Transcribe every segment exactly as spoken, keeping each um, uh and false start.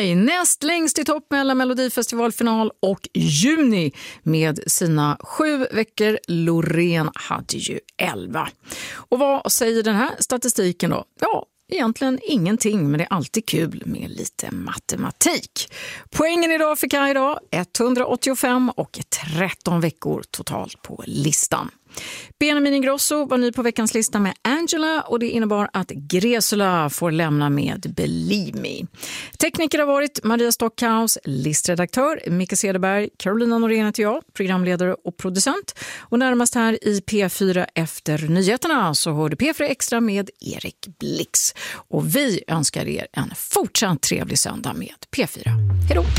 Maj näst längst i topp mellan Melodifestivalfinal och juni med sina sju veckor. Loreen hade ju elva. Och vad säger den här statistiken då? Ja, egentligen ingenting, men det är alltid kul med lite matematik. Poängen idag fick jag idag etthundraåttiofem och tretton veckor totalt på listan. Benjamin Ingrosso var ny på veckans lista med Angela och det innebar att Gresula får lämna med Believe Me. Tekniker har varit Maria Stockhaus, listredaktör Micke Cederberg, Carolina Norén heter jag, programledare och producent. Och närmast här i P fyra efter nyheterna så hörde P fyra Extra med Erik Blix. Och vi önskar er en fortsatt trevlig söndag med P fyra. Hej då!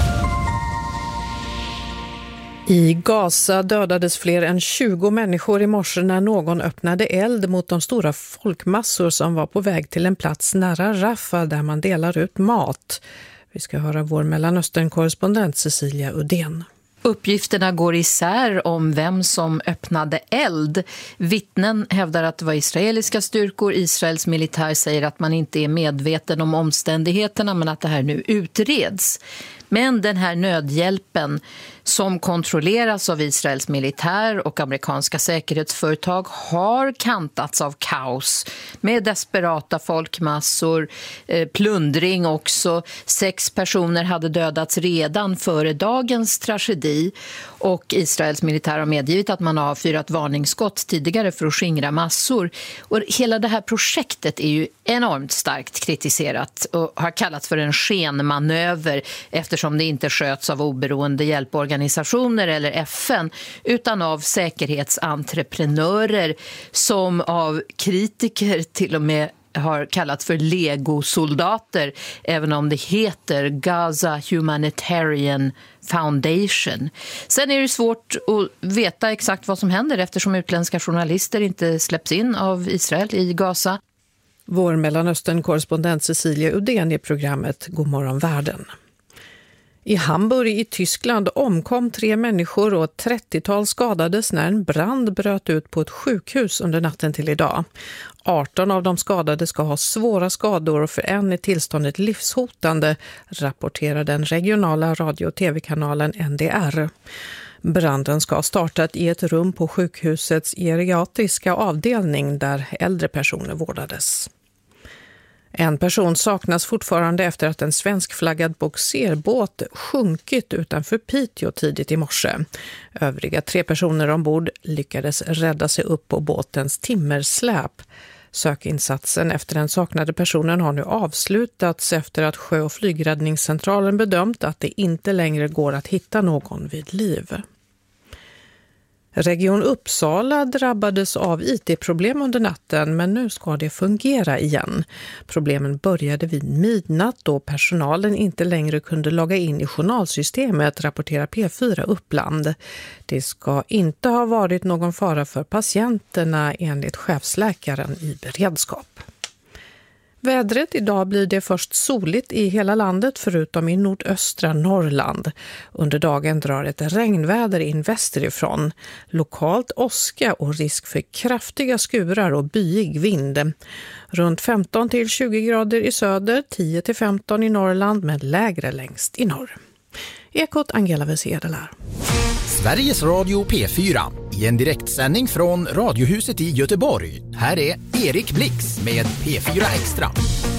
I Gaza dödades fler än tjugo människor i morse när någon öppnade eld mot de stora folkmassor som var på väg till en plats nära Rafah där man delar ut mat. Vi ska höra vår Mellanöstern-korrespondent Cecilia Udén. Uppgifterna går isär om vem som öppnade eld. Vittnen hävdar att det var israeliska styrkor. Israels militär säger att man inte är medveten om omständigheterna men att det här nu utreds. Men den här nödhjälpen som kontrolleras av Israels militär och amerikanska säkerhetsföretag har kantats av kaos med desperata folkmassor, eh, plundring också. Sex personer hade dödats redan före dagens tragedi och Israels militär har medgivit att man har fyrat varningsskott tidigare för att skingra massor. Och hela det här projektet är ju enormt starkt kritiserat och har kallats för en skenmanöver eftersom det inte sköts av oberoende hjälporganisationer eller F N utan av säkerhetsentreprenörer som av kritiker till och med har kallats för legosoldater även om det heter Gaza Humanitarian Foundation. Sen är det svårt att veta exakt vad som händer eftersom utländska journalister inte släpps in av Israel i Gaza. Vår Mellanöstern-korrespondent Cecilia Udén i programmet God morgon världen. I Hamburg i Tyskland omkom tre människor och ett trettiotal skadades när en brand bröt ut på ett sjukhus under natten till idag. arton av de skadade ska ha svåra skador och för en är tillståndet livshotande, rapporterar den regionala radio- och tv-kanalen N D R. Branden ska ha startat i ett rum på sjukhusets geriatriska avdelning där äldre personer vårdades. En person saknas fortfarande efter att en svenskflaggad boxerbåt sjunkit utanför Piteå tidigt i morse. Övriga tre personer ombord lyckades rädda sig upp på båtens timmersläp. Sökinsatsen efter den saknade personen har nu avslutats efter att sjö- och flygräddningscentralen bedömt att det inte längre går att hitta någon vid liv. Region Uppsala drabbades av I T-problem under natten men nu ska det fungera igen. Problemen började vid midnatt då personalen inte längre kunde logga in i journalsystemet, rapporterar P fyra Uppland. Det ska inte ha varit någon fara för patienterna enligt chefsläkaren i beredskap. Vädret idag blir det först soligt i hela landet förutom i nordöstra Norrland. Under dagen drar ett regnväder in västerifrån. Lokalt åska och risk för kraftiga skurar och byig vind. Runt femton till tjugo grader i söder, tio till femton i Norrland men lägre längst i norr. Ekot Angela Wessedelär. Sveriges Radio P fyra i en direktsändning från Radiohuset i Göteborg. Här är Erik Blix med P fyra Extra.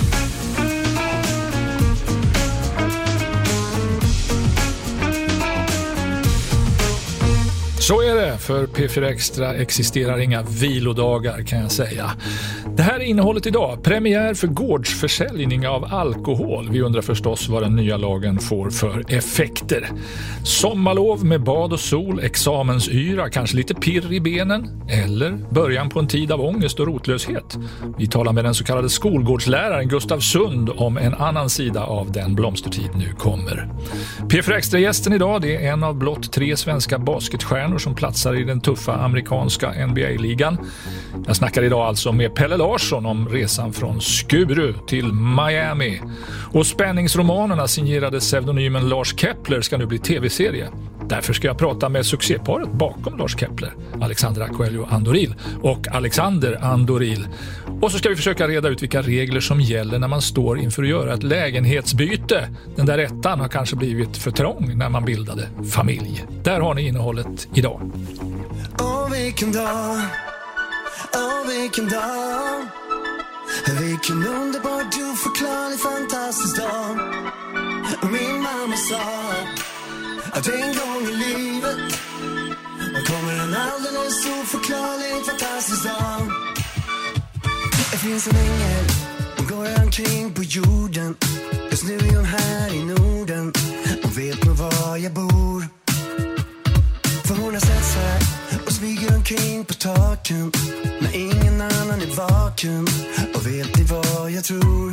Så är det, för P fyra Extra existerar inga vilodagar kan jag säga. Det här är innehållet idag. Premiär för gårdsförsäljning av alkohol. Vi undrar förstås vad den nya lagen får för effekter. Sommarlov med bad och sol, examensyra, kanske lite pirr i benen. Eller början på en tid av ångest och rotlöshet. Vi talar med den så kallade skolgårdsläraren Gustav Sund om en annan sida av den blomstertid nu kommer. P fyra Extra-gästen idag, det är en av blott tre svenska basketstjärnor som platsar i den tuffa amerikanska N B A-ligan. Jag snackar idag alltså med Pelle Larsson om resan från Skuru till Miami. Och spänningsromanerna signerade pseudonymen Lars Kepler ska nu bli tv-serie. Därför ska jag prata med succéparet bakom Lars Kepler, Alexandra Coelho Andoril och Alexander Andoril. Och så ska vi försöka reda ut vilka regler som gäller när man står inför att göra ett lägenhetsbyte. Den där ettan har kanske blivit för trång när man bildade familj. Där har ni innehållet idag. Åh, vilken dag, åh, vilken dag, vilken underbar, du förklarlig, fantastisk dag. Min mamma sa att en gång i livet kommer en alldeles oförklarlig, fantastisk dag. Det finns en ängel, hon går omkring på jorden. Just nu är hon här i Norden och vet nog var jag bor. För hon har sett sig och smyger omkring på taken när ingen annan är vaken. Och vet ni vad jag tror?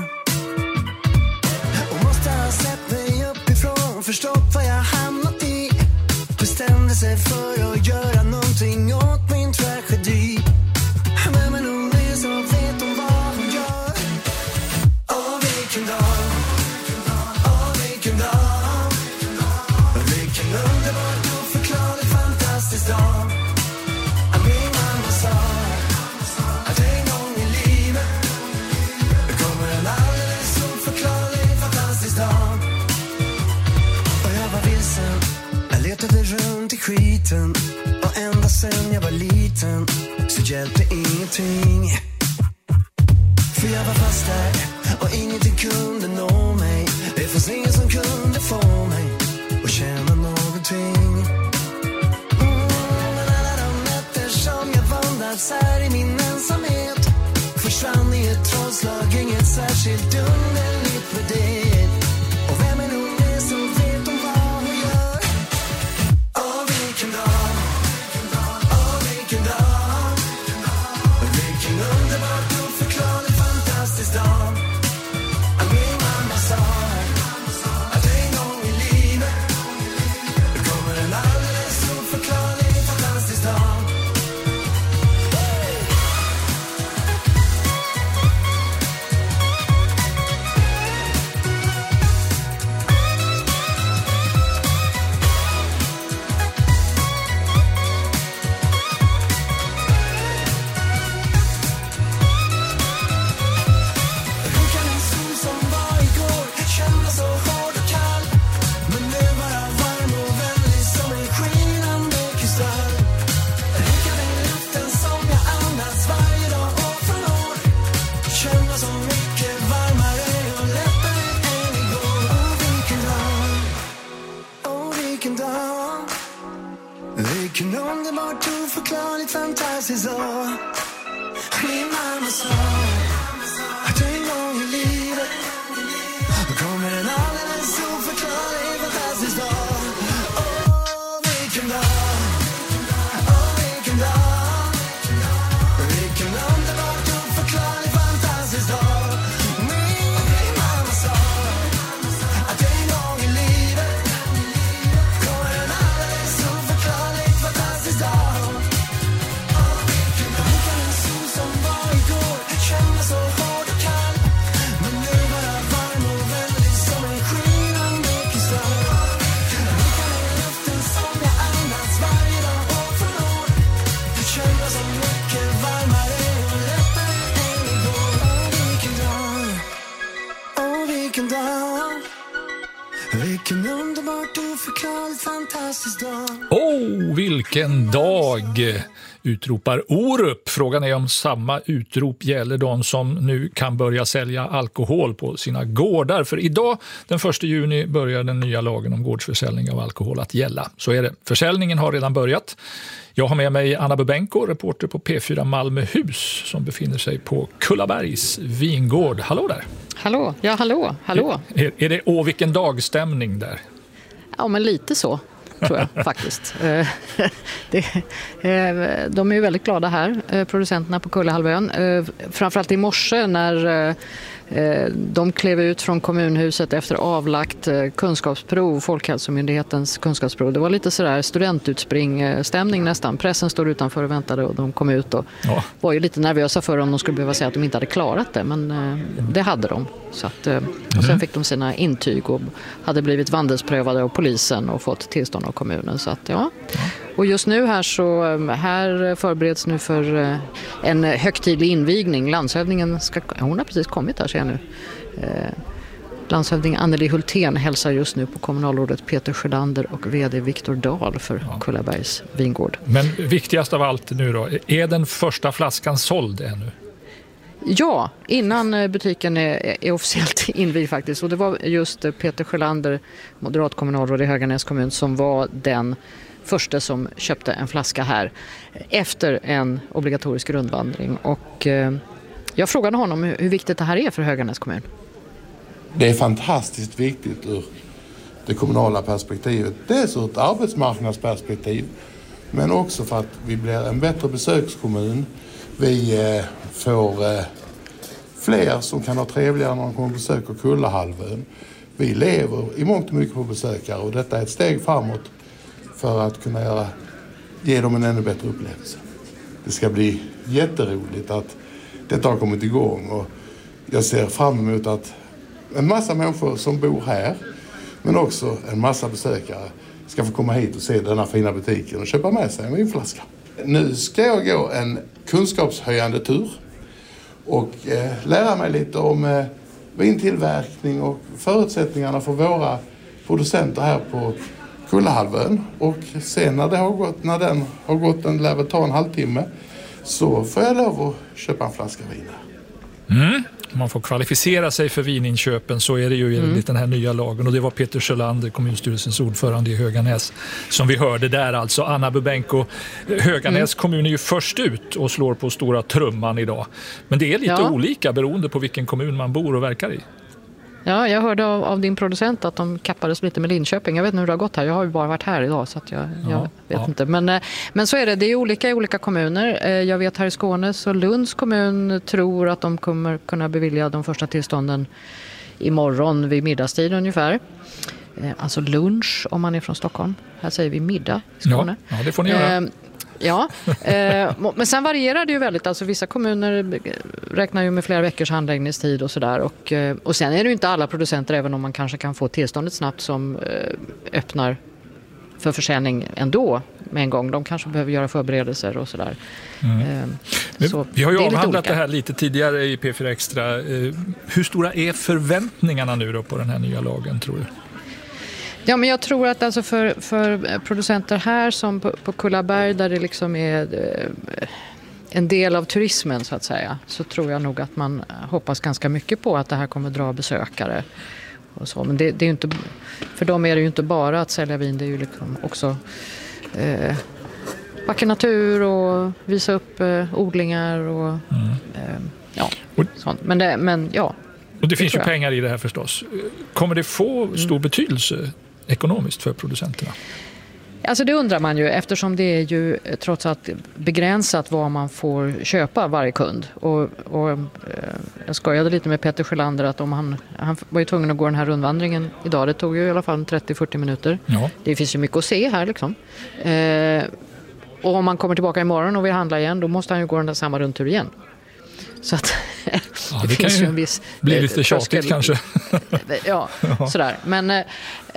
Hon måste ha sett mig uppifrån, förstått vad jag hamnat i. Bestämde sig för att göra någonting åt min tragedi. Vem är hon är så vet hon vad hon gör. Åh, vilken dag, åh, vilken dag, vilken underbar, oförklarlig, fantastisk dag. Min mamma sa att en gång i livet kommer en alldeles oförklarlig, fantastisk dag. Och jag var vilsen, jag letade runt i skiten. Och ända sen jag var liten så hjälpte ingenting. För jag var fast där och ingenting kunde nå mig. Det fanns ingen som kunde få mig att känna någonting. Mm, men alla de nätter som jag vandats här i min ensamhet försvann i ett trollslag, inget särskilt underligt med det. Och vem är hon är så vet hon vad hon gör. Åh, vilken dag, åh, vilken dag, vilken underbar, oförklarlig, fantastisk dag. Min mamma sa att en gång i livet kommer en alldeles oförklarlig, fantastisk dag. Hur kan en sol som var igår kännas så hård och kall, men nu bara varm och vänlig som en skinande kristall? Hur kan den luften som jag andas varje dag år från år kännas så mycket varmare och lättare än igår? Åh, vilken dag, åh, vilken dag, vilken underbart, oförklarligt, fantastisk dag. Min mamma sa att en gång i livet kommer en alldeles oförklarlig, fantastisk dag. Åh, vilken dag, åh, vilken dag, vilken underbart, oförklarlig, fantastisk dag. Min mamma sa att en gång i livet kommer en alldeles oförklarlig, fantastisk dag. Hur kan en sol som var igår kännas så hård och kall, men nu bara varm och vänlig som en skinande kristall? Hur kan den luften som jag andas varje dag år från år kännas så mycket varmare och lättare än igår? Åh, vilken dag, åh, vilken dag, vilken underbart, oförklarligt, fantastisk dag. Åh, vilken dag, utropar Orup. Frågan är om samma utrop gäller de som nu kan börja sälja alkohol på sina gårdar. För idag, den första juni, börjar den nya lagen om gårdsförsäljning av alkohol att gälla. Så är det. Försäljningen har redan börjat. Jag har med mig Anna Bubenko, reporter på P fyra Malmöhus, som befinner sig på Kullabergs vingård. Hallå där! Hallå, ja hallå, hallå. Är, är det åh vilken dagstämning där? Ja, men lite så tror jag faktiskt. Eh, det, eh, de är ju väldigt glada här, eh, producenterna på Kullahalvön. Eh, framförallt i morse när eh, de klev ut från kommunhuset efter avlagt eh, kunskapsprov, Folkhälsomyndighetens kunskapsprov. Det var lite sådär studentutspringstämning nästan. Pressen stod utanför och väntade och de kom ut och ja. var ju lite nervösa för om de skulle behöva säga att de inte hade klarat det, men eh, det hade de. Så att, eh, och sen fick de sina intyg och hade blivit vandelsprövade av polisen och fått tillstånd av kommunen. Så att, ja. Och just nu här så här förbereds nu för en högtidlig invigning. Landshövdingen ska, hon har precis kommit här ser jag nu. Landshövding Anneli Hultén hälsar just nu på kommunalrådet Peter Sjölander och vd Viktor Dahl för ja. Kullabergs vingård. Men viktigast av allt nu då, är den första flaskan såld ännu? Ja, innan butiken är, är officiellt invigd faktiskt. Och det var just Peter Sjölander, moderat kommunalråd i Höganäs kommun, som var den första som köpte en flaska här efter en obligatorisk rundvandring. Och eh, jag frågade honom hur, hur viktigt det här är för Höganäs kommun. Det är fantastiskt viktigt ur det kommunala perspektivet. Dels ur ett arbetsmarknadsperspektiv, men också för att vi blir en bättre besökskommun. Vi eh, får eh, fler som kan ha trevligare när de kommer och besöker Kullahalvön. Vi lever i mångt och mycket på besökare och detta är ett steg framåt för att kunna göra, ge dem en ännu bättre upplevelse. Det ska bli jätteroligt att detta har kommit igång och jag ser fram emot att en massa människor som bor här, men också en massa besökare, ska få komma hit och se denna fina butiken och köpa med sig en vinflaska. Nu ska jag gå en kunskapshöjande tur och eh, lära mig lite om eh, vintillverkning och förutsättningarna för våra producenter här på Kullahalvön. Och sen när, det har gått, när den har gått, den lär väl ta en halvtimme, så får jag lov att köpa en flaska vin här. Mm. Om man får kvalificera sig för vininköpen så är det ju enligt mm. den här nya lagen. Och det var Peter Sjölander, kommunstyrelsens ordförande i Höganäs, som vi hörde där alltså. Anna Bubenko, Höganäs mm. kommun är ju först ut och slår på stora trumman idag. Men det är lite ja. olika beroende på vilken kommun man bor och verkar i. Ja, jag hörde av, av din producent att de kappades lite med Linköping. Jag vet inte hur det har gått här. Jag har ju bara varit här idag så att jag, jag ja, vet ja. inte. Men, men så är det. Det är olika i olika kommuner. Jag vet här i Skåne så Lunds kommun tror att de kommer kunna bevilja de första tillstånden imorgon vid middagstid ungefär. Alltså lunch om man är från Stockholm. Här säger vi middag i Skåne. Ja, ja det får ni göra. Eh, Ja, eh, men sen varierar det ju väldigt. Alltså vissa kommuner räknar ju med flera veckors handläggningstid och sådär. Och, och sen är det ju inte alla producenter, även om man kanske kan få tillståndet snabbt, som eh, öppnar för försäljning ändå med en gång. De kanske behöver göra förberedelser och sådär. Mm. Eh, så vi har ju avhandlat det här lite tidigare i P fyra Extra. Eh, hur stora är förväntningarna nu då på den här nya lagen, tror du? Ja, men jag tror att alltså för, för producenter här som på, på Kullaberg, där det liksom är eh, en del av turismen så att säga, så tror jag nog att man hoppas ganska mycket på att det här kommer dra besökare och så. Men det, det är ju inte, för dem är det ju inte bara att sälja vin, det är ju liksom också eh, vacker natur och visa upp eh, odlingar och mm. eh, ja, sånt. Men, det, men ja. Och det finns ju pengar i det här förstås. Kommer det få stor mm. betydelse ekonomiskt för producenterna? Alltså det undrar man ju, eftersom det är ju trots allt begränsat vad man får köpa varje kund. Och, och eh, jag skojade lite med Peter Sjölander att om han, han var ju tvungen att gå den här rundvandringen idag. Det tog ju i alla fall trettio till fyrtio minuter. Ja. Det finns ju mycket att se här liksom. Eh, och om man kommer tillbaka imorgon och vill handla igen, då måste han ju gå den där samma rundtur igen. Så att ja, det, det kan finns ju en viss bli lite tjatigt kanske. ja, ja, sådär. Men eh,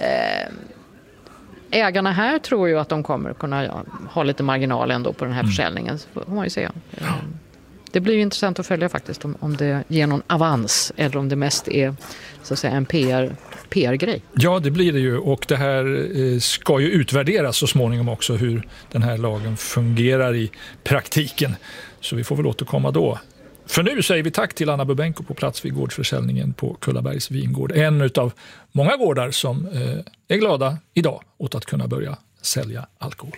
ägarna här tror ju att de kommer kunna ja, ha lite marginal ändå på den här mm. försäljningen. Så får man ju se. Ja. Det blir ju intressant att följa faktiskt om, om det ger någon avans eller om det mest är så att säga en P R, P R-grej. Ja, det blir det ju, och det här eh, ska ju utvärderas så småningom också hur den här lagen fungerar i praktiken. Så vi får väl återkomma då. För nu säger vi tack till Anna Bubenko på plats vid gårdsförsäljningen på Kullabergs vingård. En av många gårdar som eh, är glada idag åt att kunna börja sälja alkohol.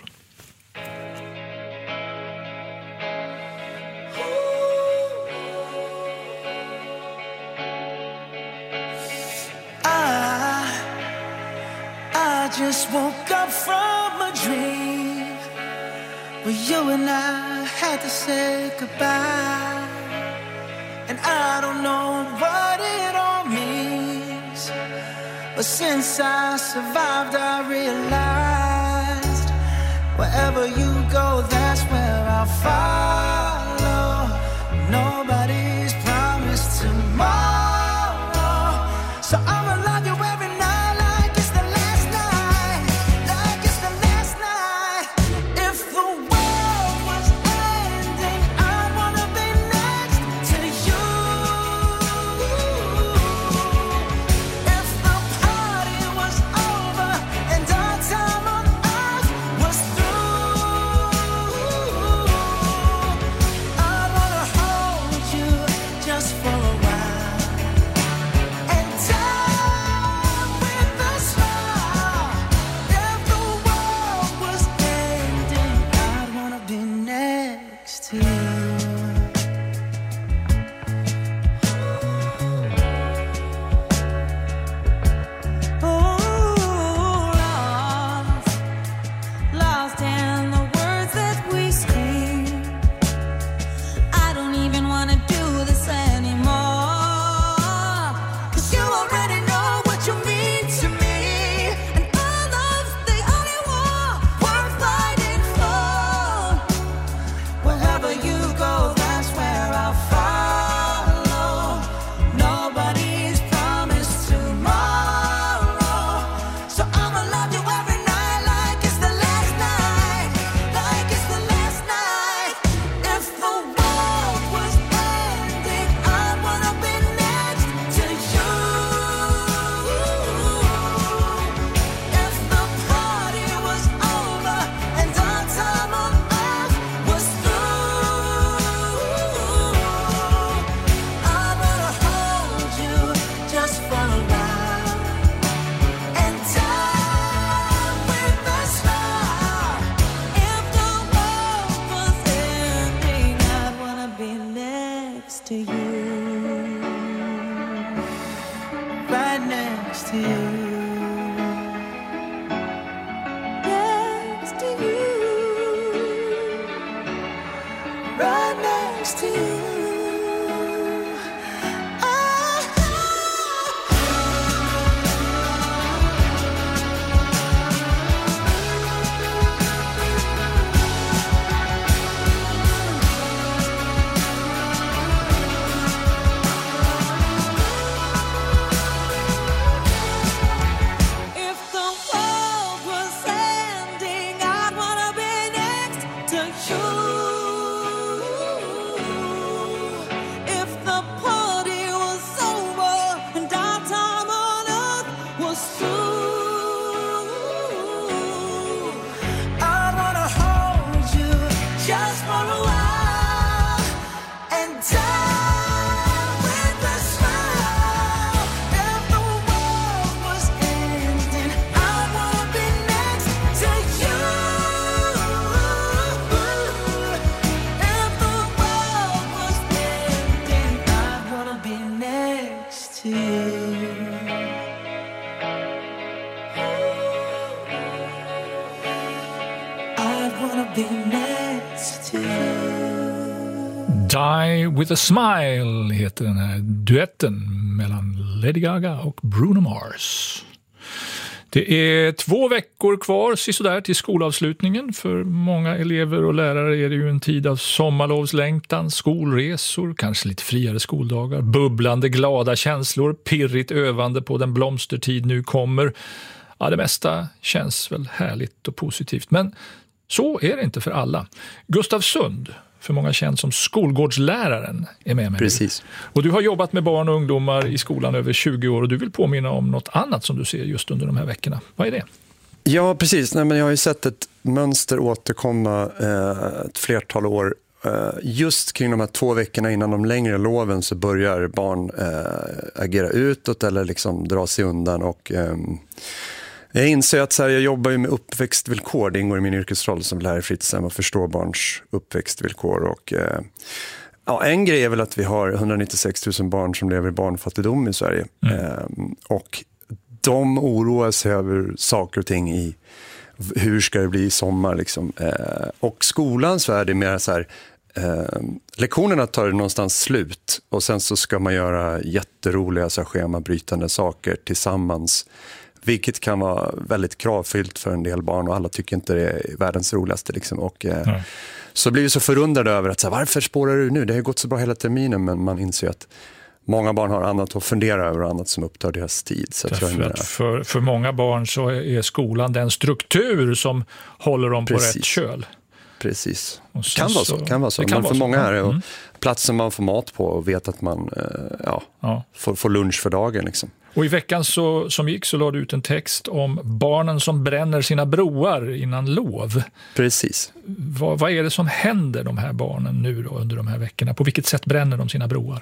I, I just woke up from a dream where you and I had to say goodbye. And I don't know what it all means, but since I survived I realized wherever you go, that's where I'll follow. Nobody's promised tomorrow, so I'ma love you every night like it's the last night, like it's the last night. next to you, right next to you. Die with a smile heter den här duetten mellan Lady Gaga och Bruno Mars. Det är två veckor kvar sisådär till skolavslutningen. För många elever och lärare är det ju en tid av sommarlovslängtan, skolresor, kanske lite friare skoldagar, bubblande glada känslor, pirrigt övande på den blomstertid nu kommer. Ja, det mesta känns väl härligt och positivt, men så är det inte för alla. Gustav Sund, för många känd som skolgårdsläraren, är med mig. Precis. Nu. Och du har jobbat med barn och ungdomar i skolan över tjugo år och du vill påminna om något annat som du ser just under de här veckorna. Vad är det? Ja, precis. Nej, men jag har ju sett ett mönster återkomma eh, ett flertal år. Eh, just kring de här två veckorna innan de längre loven så börjar barn eh, agera utåt eller liksom dra sig undan och... Eh, Jag inser att så här, jag jobbar ju med uppväxtvillkor. Det ingår i min yrkesroll som lärare i fritidshem och förstår barns uppväxtvillkor. Och, eh, ja, en grej är väl att vi har hundranittiosex tusen barn som lever i barnfattigdom i Sverige. Mm. Eh, och de oroar sig över saker och ting i hur ska det bli i sommar. Liksom. Eh, och skolans värld är mer så här... Eh, lektionerna tar någonstans slut och sen så ska man göra jätteroliga så här, schemabrytande saker tillsammans. Vilket kan vara väldigt kravfyllt för en del barn och alla tycker inte det är världens roligaste. Liksom. Och, eh, mm. Så blir vi så förundrade över att så här, varför spårar du nu? Det har gått så bra hela terminen, men man inser att många barn har annat att fundera över och annat som upptar deras tid. Så jag tror att för, för många barn så är skolan den struktur som håller dem Precis. på rätt köl. Precis. Kan vara så. Kan vara så. Kan men för så. många är det mm. platsen man får mat på och vet att man eh, ja, ja. Får, får lunch för dagen. Liksom. Och i veckan så, som gick så lade du ut en text om barnen som bränner sina broar innan lov. Precis. Vad, vad är det som händer de här barnen nu då under de här veckorna? På vilket sätt bränner de sina broar?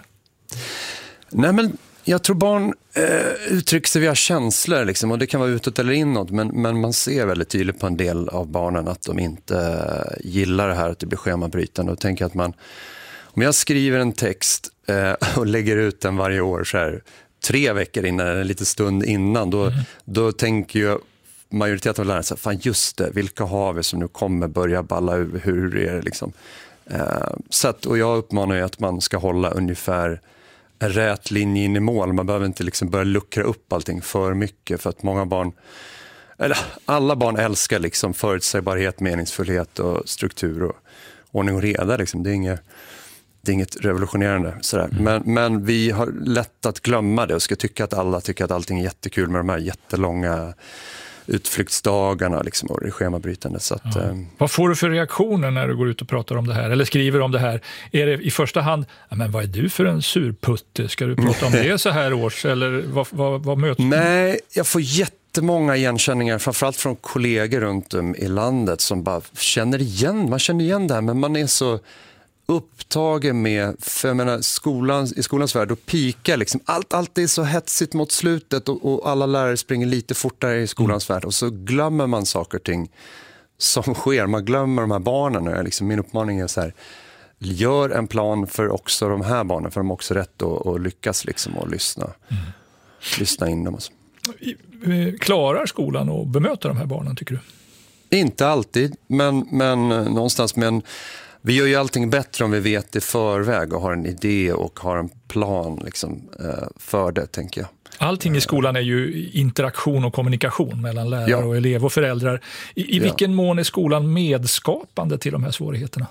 Nej, men jag tror barn eh, uttrycker sig via känslor liksom, och det kan vara utåt eller inåt, men, men man ser väldigt tydligt på en del av barnen att de inte eh, gillar det här, att det blir schemabrytande och tänker att man, om jag skriver en text eh, och lägger ut den varje år så här tre veckor innan, en liten stund innan, då, mm. då tänker jag majoriteten av lärarna så här, fan just det, vilka har vi som nu kommer börja balla ur, hur är det liksom? Eh, så att, och jag uppmanar ju att man ska hålla ungefär en rät linje in i mål. Man behöver inte liksom börja luckra upp allting för mycket, för att många barn, eller alla barn älskar liksom förutsägbarhet, meningsfullhet och struktur och ordning och reda. Liksom. Det är inget, det är inget revolutionerande. Sådär. Mm. Men, men vi har lätt att glömma det och ska tycka att alla tycker att allting är jättekul med de här jättelånga utflyktsdagarna liksom, och det schemabrytande. Så att, ja. eh. Vad får du för reaktioner när du går ut och pratar om det här eller skriver om det här? Är det i första hand, men vad är du för en surputte? Ska du prata om det så här års? Eller vad, vad, vad möts du? Nej, jag får jättemånga igenkänningar, framförallt från kollegor runt om i landet som bara känner igen, man känner igen det här, men man är så upptagen med, för jag menar, skolan, i skolans värld och pika liksom. Allt, allt är så hetsigt mot slutet och, och alla lärare springer lite fortare i skolans mm. värld och så glömmer man saker och ting som sker. Man glömmer de här barnen och liksom, min uppmaning är så här, gör en plan för också de här barnen, för de har också rätt att, att lyckas liksom och lyssna, mm. lyssna in dem. Alltså. Klarar skolan att bemöta de här barnen, tycker du? Inte alltid, men, men någonstans. Men vi gör ju allting bättre om vi vet i förväg och har en idé och har en plan liksom, för det, tänker jag. Allting i skolan är ju interaktion och kommunikation mellan lärare ja. och elev och föräldrar. I, i vilken ja. mån är skolan medskapande till de här svårigheterna?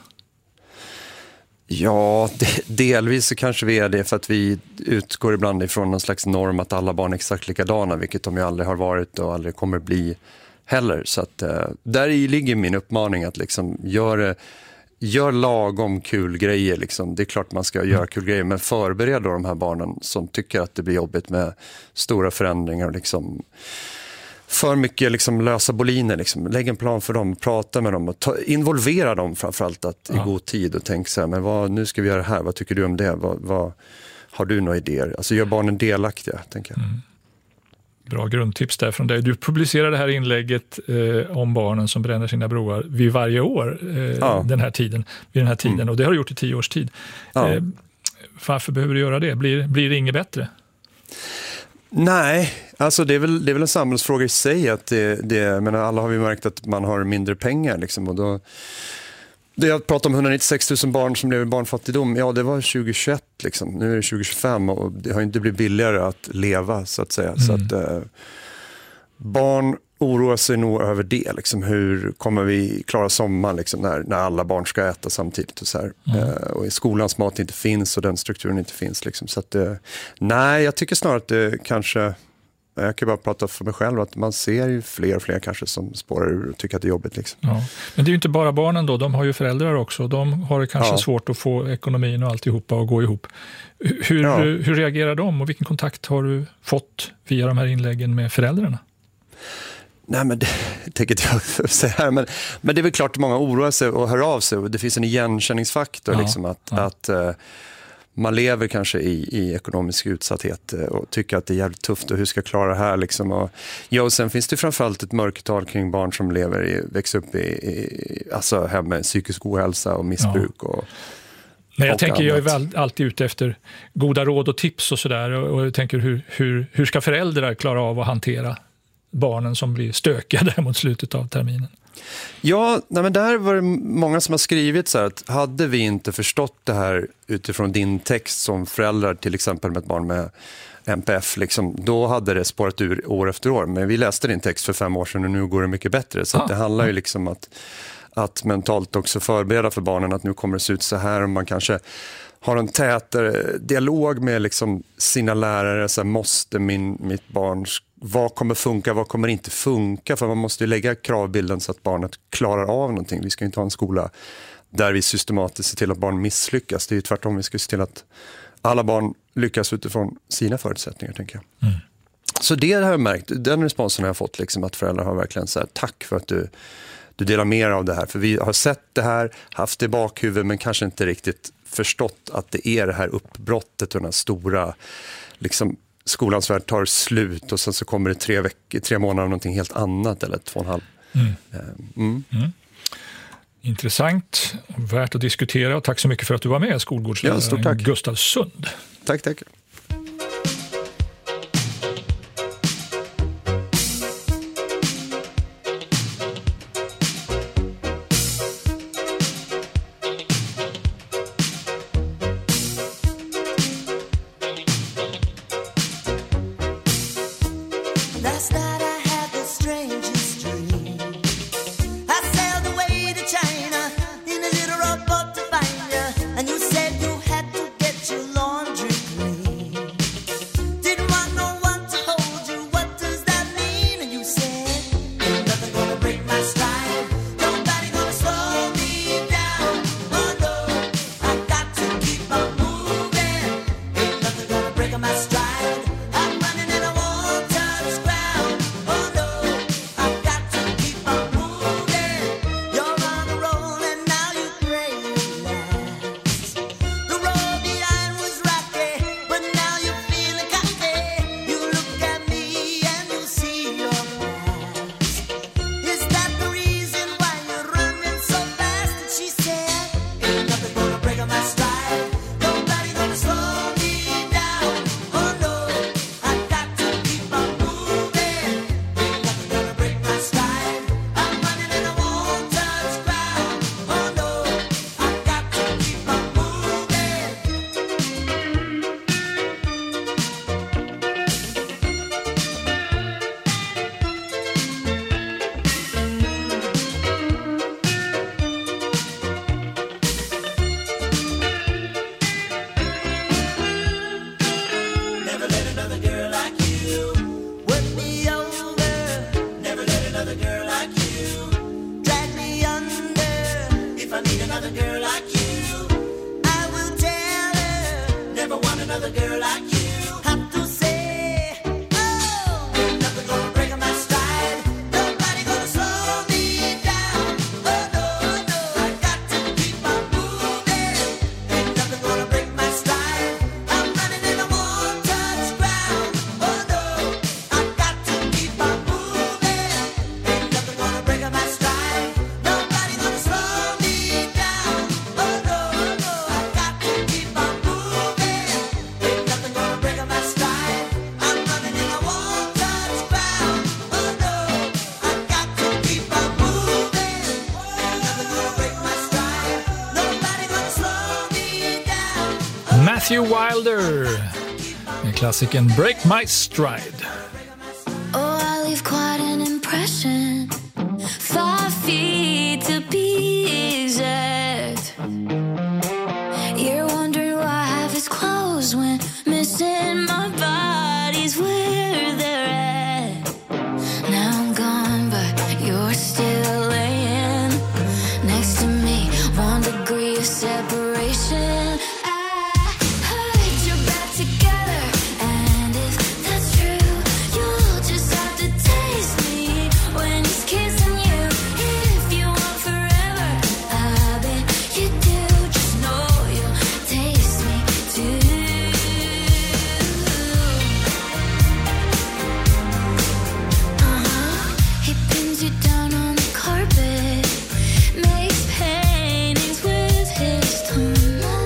Ja, det, delvis så kanske vi är det för att vi utgår ibland ifrån någon slags norm att alla barn är exakt likadana, vilket de ju aldrig har varit och aldrig kommer bli heller. Så att eh, där i ligger min uppmaning att liksom gör, gör lagom kul grejer. Liksom. Det är klart man ska göra kul grejer, men förbereda de här barnen som tycker att det blir jobbigt med stora förändringar och liksom för mycket liksom lösa boliner. Liksom. Lägg en plan för dem, prata med dem och ta, involvera dem framförallt att, ja. i god tid och tänk så här, men vad, nu ska vi göra det här, vad tycker du om det? Vad, vad, har du några idéer? Alltså gör barnen delaktiga, tänker jag. Mm. Bra grundtips där från dig. Du publicerar det här inlägget eh, om barnen som bränner sina broar vid varje år eh, ja. den här tiden, vid den här tiden mm. och det har du gjort i tio års tid. Ja. Eh, varför behöver du göra det? Blir, blir det inget bättre? Nej, alltså det är väl, det är väl en samhällsfråga i sig att det, det, men alla har vi märkt att man har mindre pengar liksom, och då det jag pratade om hundranittiosex tusen barn som lever i barnfattigdom, ja det var tjugohundratjugoett liksom, nu är det tjugohundratjugofem och det har inte blivit billigare att leva så att säga, mm. så att eh, barn oroar sig nog över det liksom, hur kommer vi klara sommaren liksom, när, när alla barn ska äta samtidigt och så här. Mm. Eh, och i skolans mat inte finns och den strukturen inte finns liksom, så att eh, nej, jag tycker snarare att det kanske, jag kan bara prata för mig själv, att man ser ju fler och fler kanske som spårar ur och tycker att det är jobbigt liksom. Ja. Men det är ju inte bara barnen då, de har ju föräldrar också, de har kanske ja. svårt att få ekonomin och alltihopa att gå ihop. Hur, ja. hur reagerar de och vilken kontakt har du fått via de här inläggen med föräldrarna? Nej, men det tänker jag säga här, men, men det är väl klart att många oroar sig och hör av sig och det finns en igenkänningsfaktor ja, liksom att, ja. att uh, man lever kanske i, i ekonomisk utsatthet och tycker att det är jävligt tufft och hur ska jag klara det här liksom. Och, ja, och sen finns det framförallt ett mörkertal kring barn som lever i, växer upp i, i alltså hem med psykisk ohälsa och missbruk ja. och Nej, jag tänker, jag är väl alltid ute efter goda råd och tips och sådär och, och jag tänker hur, hur, hur ska föräldrar klara av att hantera barnen som blir stökiga där mot slutet av terminen? Ja, nej men där var det många som har skrivit så här att hade vi inte förstått det här utifrån din text som föräldrar till exempel med ett barn med M P F liksom, då hade det spårat ur år efter år. Men vi läste din text för fem år sedan och nu går det mycket bättre. Så ah. att det handlar ju liksom att, att mentalt också förbereda för barnen att nu kommer det se ut så här och man kanske har en tätare dialog med liksom sina lärare, så här, måste min, mitt barn, vad kommer funka, vad kommer inte funka, för man måste ju lägga kravbilden så att barnet klarar av någonting. Vi ska inte ha en skola där vi systematiskt ser till att barn misslyckas, det är ju tvärtom, vi ska se till att alla barn lyckas utifrån sina förutsättningar, tänker jag. Mm. Så det har jag märkt, den responsen har jag fått liksom, att föräldrar har verkligen så här, tack för att du du delar mer av det här, för vi har sett det här, haft det i bakhuvudet men kanske inte riktigt förstått att det är det här uppbrottet och den här stora liksom, skolans värld tar slut och sen så kommer det tre veckor, tre månader av någonting helt annat eller två och en halv. Mm. Mm. Mm. Intressant och värt att diskutera och tack så mycket för att du var med, skolgårdsläraren ja, Gustav Sund. Tack, tack. And you said you had to get your laundry clean. another girl like you. Have to say, oh, ain't nothing gonna break my stride. Nobody gonna slow me down. Oh no, no, I got to keep on moving. Ain't nothing gonna break my stride. I'm running in a one-touch ground. Oh no, I got to keep on moving. Ain't nothing gonna break my stride. Nobody gonna slow me down. Oh no, no, I got to keep on moving. Ain't nothing gonna break my stride. I'm running in a one-touch ground. Oh no, I got to keep on moving. Ain't nothing gonna break my stride. Nobody gonna slow me down. Matthew Wilder med klassikern Break My Stride. Oh, I leave quite an impression. Five feet to be exact. You're wondering why I have his clothes when missing my body's where they're at. Now I'm gone, but you're still laying next to me. One degree of separation. I heard you're back together, and if that's true, you'll just have to taste me when he's kissing you. If you want forever, I bet you do. Just know you'll taste me too. Uh-huh. He pins you down on the carpet, makes paintings with his tongue.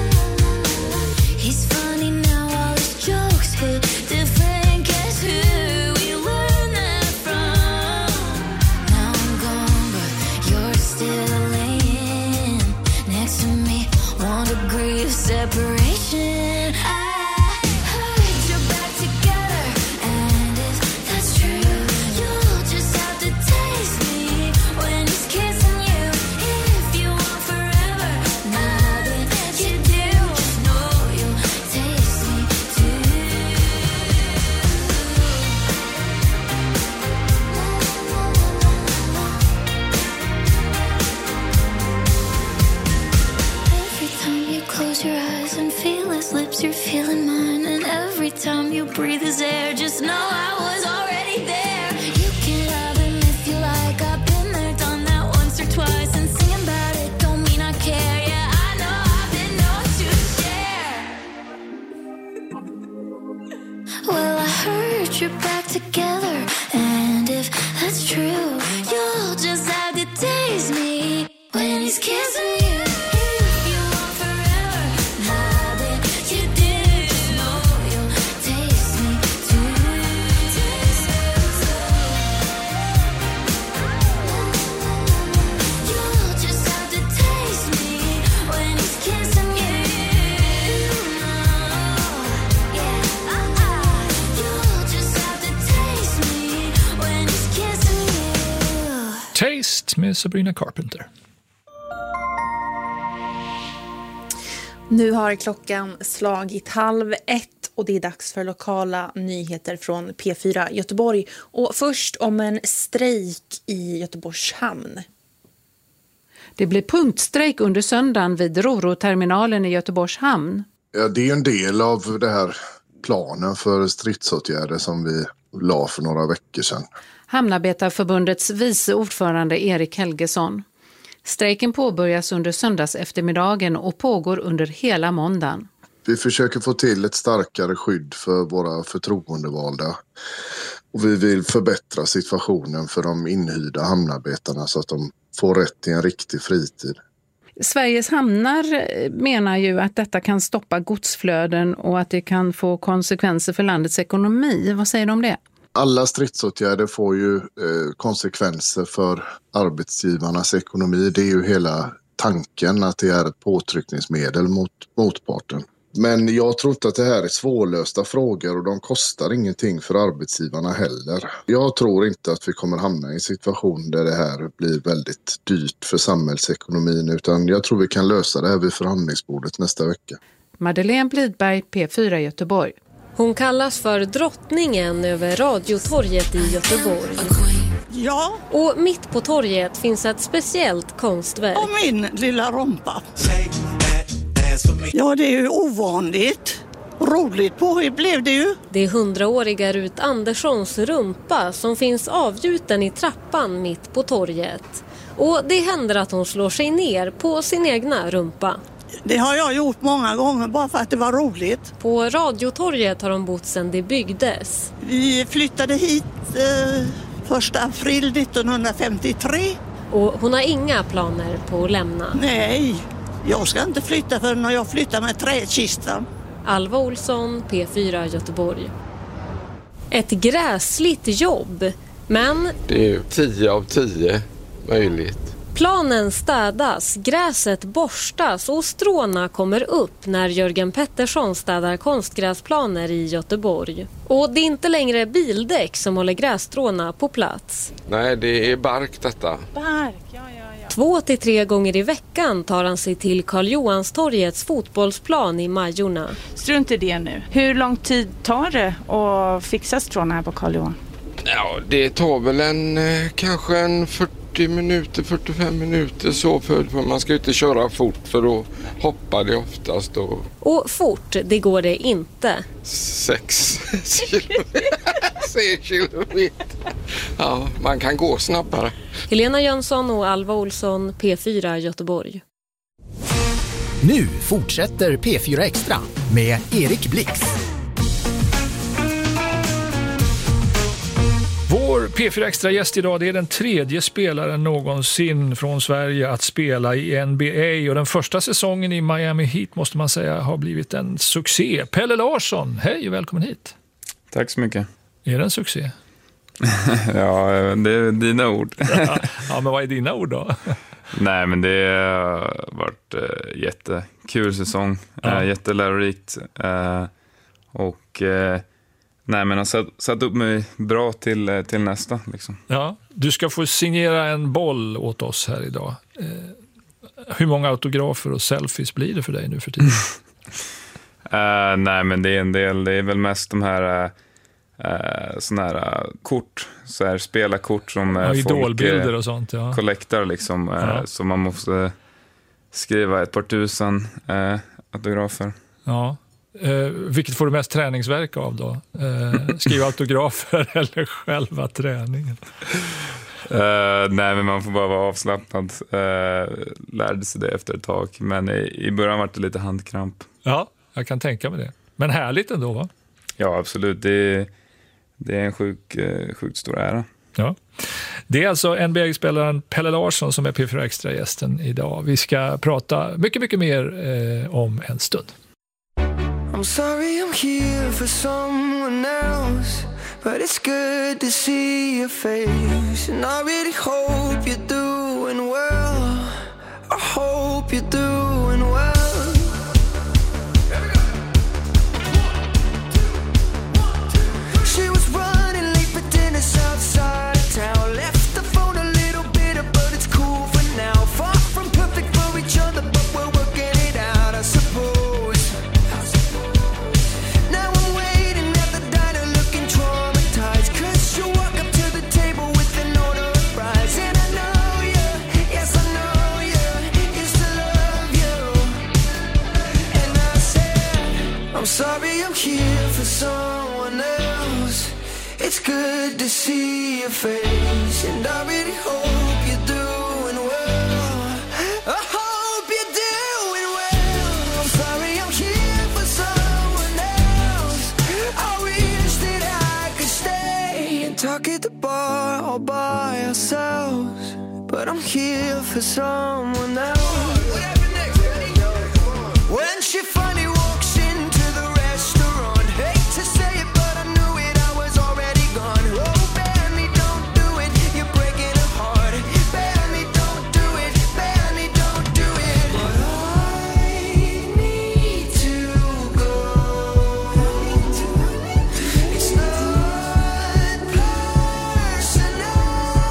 He's funny now, all his jokes hit different. Guess who we learned that from? Now I'm gone, but you're still laying next to me. One degree of separation. I heard you're back together, and if that's true, you'll just have to taste me when he's kissing you. If you want forever, now that you do, just know you'll taste me too. Every time you close your eyes and feel his lips, you're feeling mine. And every time you breathe his air, just know I was already there. You can have him if you like. I've been there, done that once or twice. And singing about it don't mean I care. Yeah, I know I've been known to share. Well, I heard you're back together, and if that's true, you'll just have to taste me when he's kissing you. If you want forever, now that you do, just know you'll taste me too. Taste me too. You'll just have to taste me when he's kissing you. Yeah, uh-uh. You'll just have to taste me when he's kissing you. Taste med Sabrina Carpenter. Nu har klockan slagit halv ett och det är dags för lokala nyheter från P fyra Göteborg. Och först om en strejk i Göteborgs hamn. Det blir punktstrejk under söndagen vid Roro-terminalen i Göteborgs hamn. Ja, det är en del av det här planen för stridsåtgärder som vi la för några veckor sedan. Hamnarbetarförbundets vice ordförande Erik Helgesson. Strejken påbörjas under söndags eftermiddagen och pågår under hela måndagen. Vi försöker få till ett starkare skydd för våra förtroendevalda. Och vi vill förbättra situationen för de inhyrda hamnarbetarna så att de får rätt till en riktig fritid. Sveriges hamnar menar ju att detta kan stoppa godsflöden och att det kan få konsekvenser för landets ekonomi. Vad säger du om det? Alla stridsåtgärder får ju eh, konsekvenser för arbetsgivarnas ekonomi. Det är ju hela tanken att det är ett påtryckningsmedel mot motparten. Men jag tror inte att det här är svårlösta frågor och de kostar ingenting för arbetsgivarna heller. Jag tror inte att vi kommer hamna i en situation där det här blir väldigt dyrt för samhällsekonomin, utan jag tror vi kan lösa det här vid förhandlingsbordet nästa vecka. Madeleine Blidberg, P fyra Göteborg. Hon kallas för drottningen över Radiotorget i Göteborg. Ja. Och mitt på torget finns ett speciellt konstverk. Och min lilla rompa. Ja, det är ju ovanligt. roligt på blev det ju. Det är hundraåriga Rut Anderssons rumpa som finns avgjuten i trappan mitt på torget. Och det händer att hon slår sig ner på sin egna rumpa. Det har jag gjort många gånger bara för att det var roligt. På Radiotorget har de bott sedan det byggdes. Vi flyttade hit eh, första april nittonhundrafemtiotre. Och hon har inga planer på att lämna. Nej, jag ska inte flytta förrän jag flyttar med träkistan. Alva Olsson, P fyra Göteborg. Ett gräsligt jobb, men... Det är tio av tio möjligt. Planen städas, gräset borstas och stråna kommer upp när Jörgen Pettersson städar konstgräsplaner i Göteborg. Och det är inte längre bildäck som håller grässtråna på plats. Nej, det är bark detta. Bark, ja, ja, ja. Två till tre gånger i veckan tar han sig till Karl Johanstorgets fotbollsplan i Majorna. Strunt i det nu. Hur lång tid tar det att fixa stråna här på Karl Johan? Ja, det tar väl en kanske en fyrtio minuter, fyrtiofem minuter så, för man ska ju inte köra fort för då hoppar det oftast. Och, och fort, det går det inte. Sex kilometer. Ja, man kan gå snabbare. Helena Jönsson och Alva Olsson, P fyra Göteborg. Nu fortsätter P fyra Extra med Erik Blix. Vår P fyra Extra-gäst idag, det är den tredje spelaren någonsin från Sverige att spela i N B A. Och den första säsongen i Miami Heat måste man säga har blivit en succé. Pelle Larsson, hej och välkommen hit. Tack så mycket. Är det en succé? Ja, det är dina ord. ja, ja, men vad är dina ord då? Nej, men det har varit äh, jättekul säsong. Ja. Äh, jättelärorikt. Äh, och... Äh, Nej, men jag har satt, satt upp mig bra till, till nästa. Liksom. Ja, du ska få signera en boll åt oss här idag. Eh, hur många autografer och selfies blir det för dig nu för tiden? uh, nej, men det är en del. Det är väl mest de här uh, såna här uh, kort, så här spelarkort som uh, ja, folk idolbilder och sånt, ja. Kollektar liksom. Uh, ja. Så man måste skriva ett par tusen uh, autografer. Ja. Eh, vilket får du mest träningsverk av då? Eh, skriva autografer eller själva träningen? Uh, nej, men man får bara vara avslappnad. Uh, lärde sig det efter ett tag. Men i, i början var det lite handkramp. Ja, jag kan tänka mig det. Men härligt ändå, va? Ja, absolut. Det, det är en sjuk, uh, sjukt stor ära. Ja. Det är alltså N B A-spelaren Pelle Larsson som är P fyra Extra-gästen idag. Vi ska prata mycket, mycket mer eh, om en stund. I'm sorry I'm here for someone else, but it's good to see your face. And I really hope you're doing well. I hope you're doing well. She was running late for dinner outside of town. Left the phone a little bitter, but it's cool for now. Far from perfect for each other, but we're working it out, I suppose. I'm sorry I'm here for someone else. It's good to see your face, and I really hope you're doing well. I hope you're doing well. I'm sorry I'm here for someone else. I wish that I could stay and talk at the bar all by ourselves, but I'm here for someone else. When she finally walks into the restaurant, hate to say it, but I knew it, I was already gone. Oh, Benny, don't do it, you're breaking her heart. Benny, don't do it, Benny, don't do it. But I need to go. It's not personal.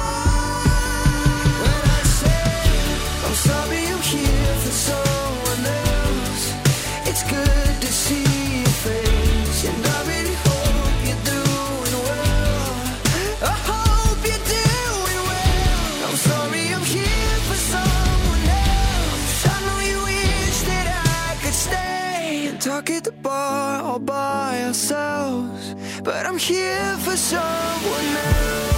When I say I'm sorry I'm here for someone else, it's good to see your face, and I really hope you're doing well. I hope you're doing well. I'm sorry I'm here for someone else. I know you wish that I could stay and talk at the bar all by ourselves, but I'm here for someone else.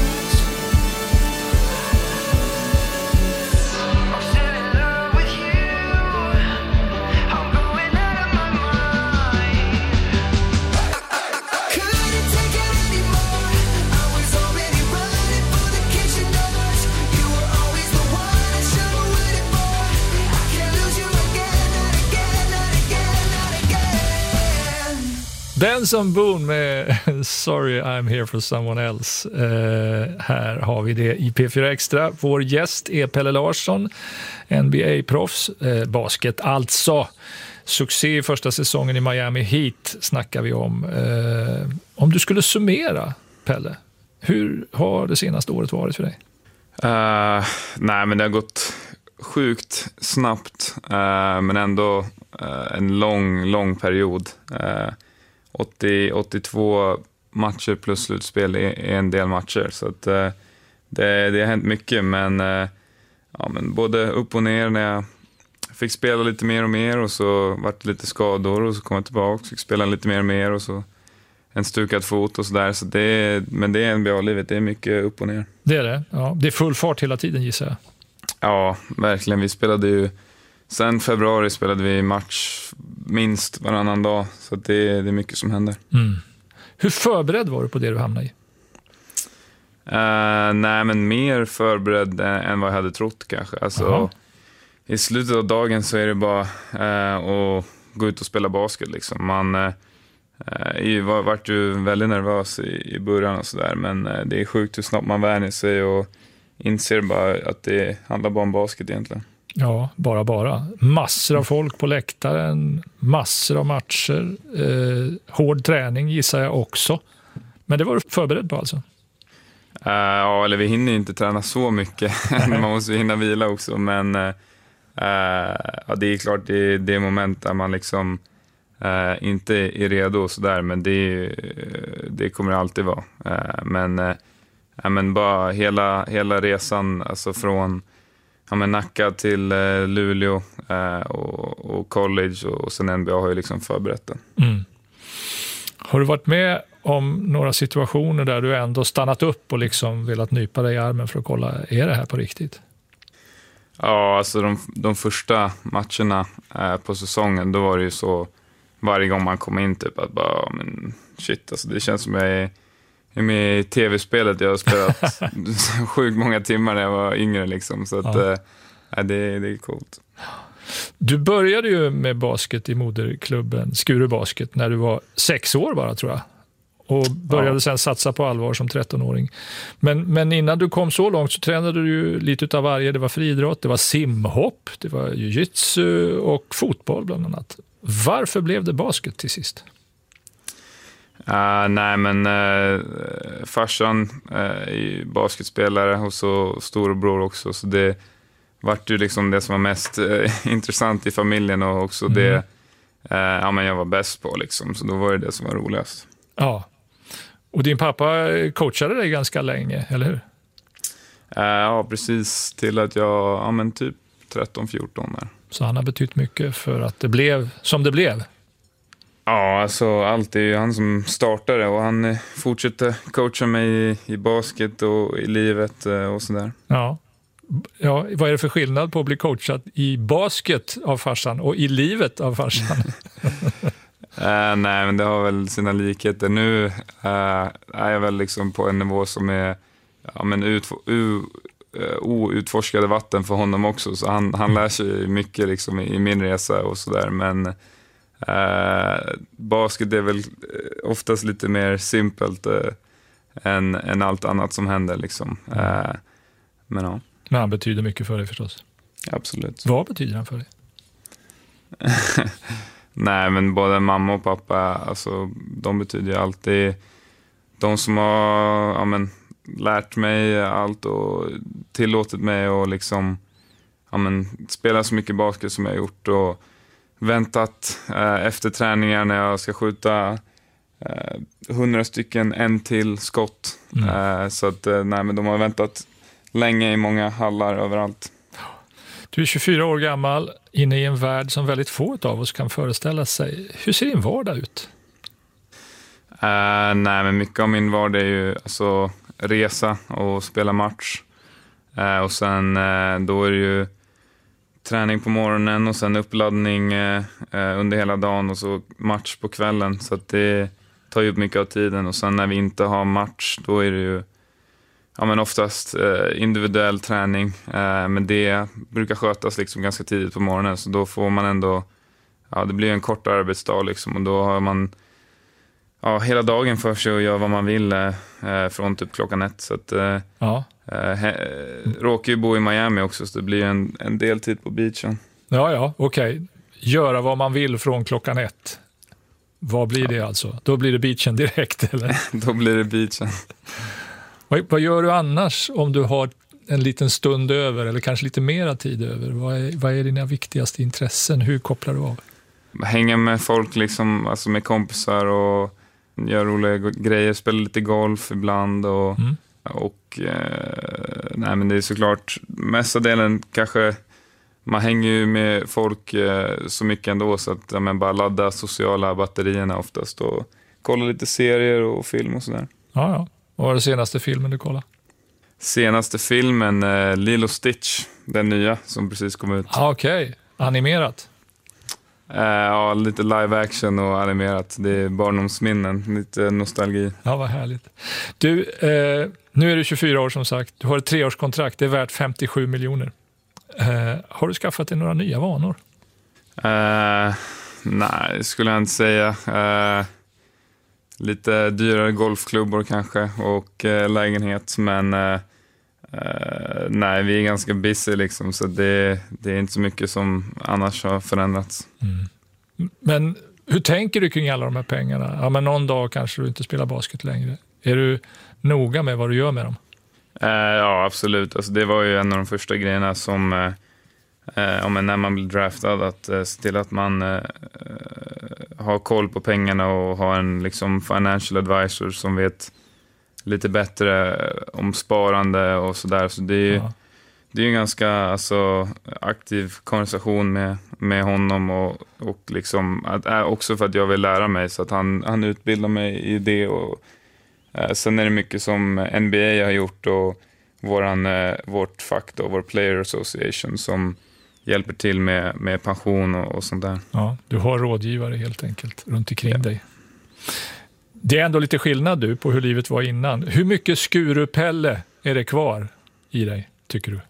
Benson Boone med Sorry I'm here for someone else. Uh, här har vi det i P fyra Extra. Vår gäst är Pelle Larsson, N B A-proffs, uh, basket alltså. Succé i första säsongen i Miami Heat snackar vi om. Uh, om du skulle summera, Pelle, hur har det senaste året varit för dig? Uh, nej, men det har gått sjukt snabbt, uh, men ändå uh, en lång, lång period. Uh, åttio, åttiotvå matcher plus slutspel är en del matcher, så att, uh, det, det har hänt mycket, men, uh, ja, men både upp och ner. När jag fick spela lite mer och mer och så vart det lite skador och så kom jag tillbaka, fick spela lite mer och mer och så en stukad fot och sådär, så det, men det är N B A-livet, det är mycket upp och ner. Det är det, ja. Det är full fart hela tiden, gissar jag. Ja, verkligen. Vi spelade ju, sen februari spelade vi match minst varannan dag, så att det, det är mycket som händer. Mm. Hur förberedd var du på det du hamnade i? Uh, nej, men mer förberedd än, än vad jag hade trott kanske. Alltså, i slutet av dagen så är det bara uh, att gå ut och spela basket liksom. Man uh, uh, var, vart ju väldigt nervös i, i början och sådär, men uh, det är sjukt hur snabbt man vänjer sig och inser bara att det handlar bara om basket egentligen. Ja, bara bara. Massor av folk på läktaren, massor av matcher, eh, hård träning gissar jag också. Men det var du förberedd på alltså? Uh, ja, eller vi hinner inte träna så mycket. Man måste hinna vila också, men uh, ja, det är klart det, det är moment där man liksom uh, inte är redo och sådär, men det, det kommer det alltid vara. Uh, men, uh, ja, men bara hela, hela resan, alltså från ja, men Nacka till uh, Luleå uh, och, och college och, och sen N B A har ju liksom förberett den. Mm. Har du varit med om några situationer där du ändå stannat upp och liksom velat nypa dig i armen för att kolla, är det här på riktigt? Ja, alltså de, de första matcherna eh, på säsongen, då var det ju så varje gång man kom in typ att bara, men shit, alltså det känns som jag är, är med i tv-spelet. Jag har spelat sjukt många timmar när jag var yngre liksom, så att ja. eh, det, det är coolt. Du började ju med basket i moderklubben Skuru Basket när du var sex år bara, tror jag. Och började ja. sen satsa på allvar som trettonåring. Men, men innan du kom så långt så tränade du ju lite utav varje. Det var friidrott, det var simhopp, det var jiu-jitsu och fotboll bland annat. Varför blev det basket till sist? Uh, nej, men uh, farsan uh, är basketspelare och så storebror också. Så det vart ju liksom det som var mest uh, intressant i familjen och också mm. det uh, ja, men jag var bäst på liksom. Så då var det det som var roligast. Ja. Och din pappa coachade dig ganska länge, eller hur? Uh, ja, precis till att jag, ja men typ tretton fjorton där. Så han har betytt mycket för att det blev som det blev? Ja, alltså allt är ju han som startade och han eh, fortsätter coacha mig i, i basket och i livet eh, och sådär. Ja. Ja, vad är det för skillnad på att bli coachad i basket av farsan och i livet av farsan? Uh, nej, men det har väl sina likheter. Nu uh, är jag väl liksom på en nivå som är ja, men ut, u, uh, outforskade vatten för honom också. Så han, han lär sig mycket liksom i, i min resa och sådär. Men uh, basket är väl oftast lite mer simpelt uh, än, än allt annat som händer. Liksom. Uh, men ja. Men han betyder mycket för dig förstås. Absolut. Vad betyder han för dig? Nej, men både mamma och pappa, alltså, de betyder ju alltid de som har ja, men, lärt mig allt och tillåtit mig och liksom ja, men, spela så mycket basket som jag har gjort och väntat eh, efter träningar när jag ska skjuta eh, hundra stycken en till skott. Mm. Eh, så att eh, nej, men de har väntat länge i många hallar överallt. Du är tjugofyra år gammal, inne i en värld som väldigt få av oss kan föreställa sig. Hur ser din vardag ut? Uh, nej, men mycket av min vardag är ju alltså, resa och spela match. Uh, och sen uh, då är det ju träning på morgonen och sen uppladdning uh, uh, under hela dagen och så match på kvällen. Så att det tar ju upp mycket av tiden. Och sen när vi inte har match, då är det ju ja, men oftast uh, individuell träning. Uh, men det brukar skötas liksom ganska tidigt på morgonen. Så då får man ändå, ja, det blir en kort arbetsdag liksom. Och då har man ja, hela dagen för sig att göra vad man vill eh, från typ klockan ett. Så att, eh, ja. eh, råkar ju bo i Miami också, så det blir en, en del tid på beachen. Ja, ja, okej. Okay. Göra vad man vill från klockan ett. Vad blir det alltså? Då blir det beachen direkt, eller? Då blir det beachen. vad, vad gör du annars om du har en liten stund över, eller kanske lite mera tid över? Vad är, vad är dina viktigaste intressen? Hur kopplar du av? Hänga med folk, liksom, alltså med kompisar och gör roliga grejer, spelar lite golf ibland och, mm. och eh, nej, men det är såklart mesta delen kanske man hänger ju med folk eh, så mycket ändå, så att ja, men bara ladda sociala batterierna oftast och kolla lite serier och film och sådär. Ja, ja. Vad var den senaste filmen du kollade? Senaste filmen eh, Lilo Stitch, den nya som precis kom ut. Ah, okej, okay. Animerat? Uh, ja, lite live action och animerat. Det är barndomsminnen, lite nostalgi. Ja, vad härligt. Du, eh, nu är du tjugofyra år som sagt. Du har ett treårskontrakt, det är värt femtiosju miljoner. Eh, har du skaffat dig några nya vanor? Uh, nej, det skulle jag inte säga. Uh, lite dyrare golfklubbor kanske och uh, lägenhet, men uh, uh, nej, vi är ganska busy liksom, så det, det är inte så mycket som annars har förändrats. Mm. Men hur tänker du kring alla de här pengarna? Ja, men någon dag kanske du inte spelar basket längre. Är du noga med vad du gör med dem? Uh, ja, absolut. Alltså, det var ju en av de första grejerna som uh, uh, om när man blir draftad, att uh, se till att man uh, har koll på pengarna och har en liksom financial advisor som vet lite bättre om sparande och sådär. Så det är ju, ja. det är en ganska alltså, aktiv konversation med, med honom och, och liksom, att, äh, också för att jag vill lära mig, så att han, han utbildar mig i det. Och äh, sen är det mycket som N B A har gjort och våran, äh, vårt fack då, vår Player Association, som hjälper till med, med pension och, och sånt där. Ja, du har rådgivare helt enkelt runt omkring ja. dig. Det är ändå lite skillnad du på hur livet var innan. Hur mycket Skurupelle är det kvar i dig, tycker du?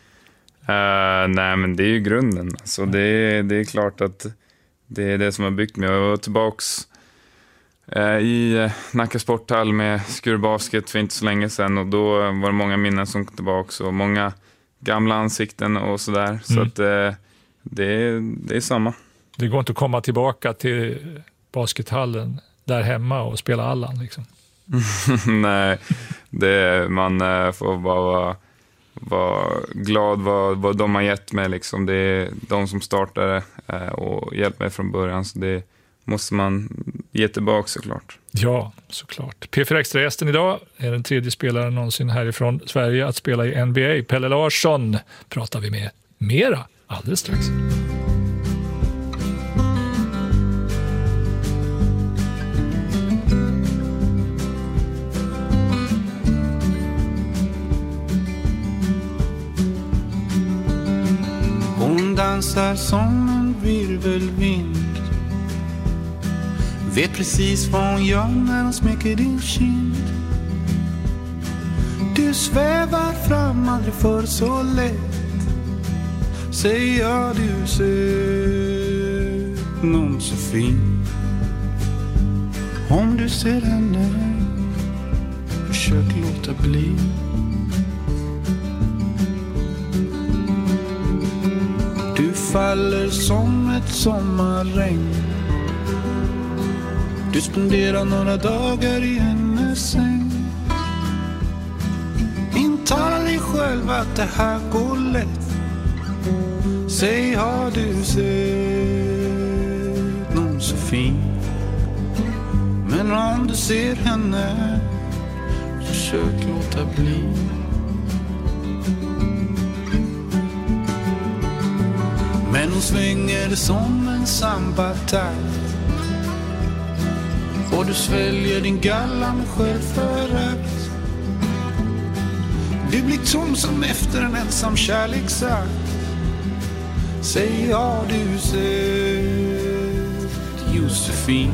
Uh, nej, men det är ju grunden. Alltså, det, är, det är klart att det är det som har byggt mig. Jag var tillbaks uh, i uh, Nacka sporthall med Skurbasket för inte så länge sedan, och då var det många minnen som kom tillbaks och många gamla ansikten och sådär. Mm. Så att uh, det, är, det är samma. Det går inte att komma tillbaka till baskethallen där hemma och spela Allan liksom. Nej, det, man uh, får bara vara, vara glad vad, vad de har gett mig liksom. Det är de som startade uh, och hjälpt mig från början, så det måste man ge tillbaka såklart. Ja, såklart. P fyra Extra-gästen idag är den tredje spelaren någonsin härifrån Sverige att spela i N B A. Pelle Larsson pratar vi med mera alldeles strax. Dansar som en virvelvind, vet precis vad hon gör när hon smeker din kind. Du svävar fram, aldrig för så lätt. Säg ja, du ser någon så fin. Om du ser henne, försök låta bli. Du faller som ett sommarregn. Du spenderar några dagar i hennes säng. Intala dig själv att det här går lätt. Säg, har du sett någon så fin? Men om du ser henne, försök låta bli. Men hon svänger som en samba-takt. Och du sväljer din galla med självförakt. Du blir tom som efter en ensam kärleksakt. Säg har du sett Josefin?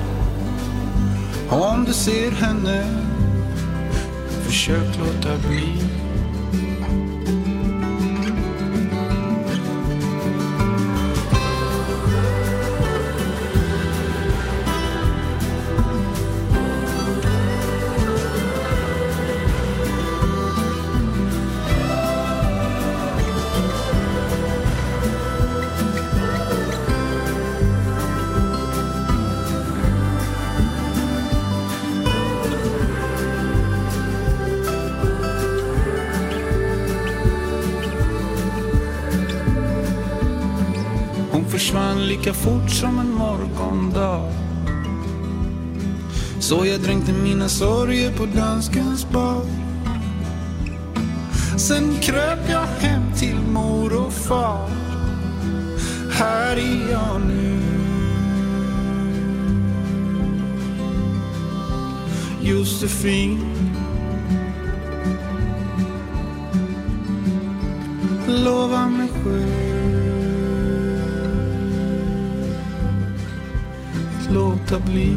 Om du ser henne, försök låta bli. Försvann lika fort som en morgondag. Så jag dränkte mina sorger på danskens bar. Sen kröp jag hem till mor och far. Här är jag nu. Josefin, lova mig själv låta bli.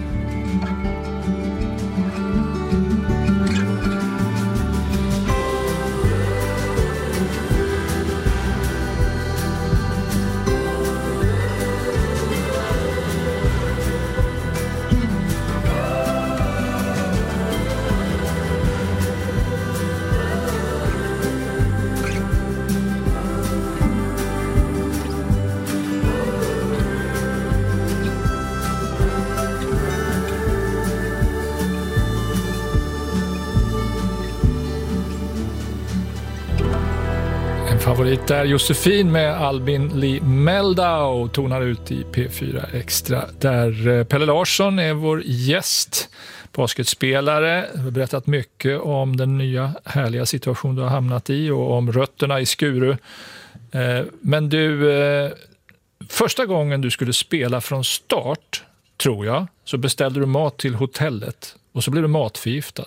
Favorit där Josefin med Albin Lee Meldau tonar ut i P fyra Extra. Där Pelle Larsson är vår gäst, basketspelare. Vi har berättat mycket om den nya härliga situation du har hamnat i och om rötterna i Skuru. Men du, första gången du skulle spela från start, tror jag, så beställde du mat till hotellet och så blev du matförgiftad.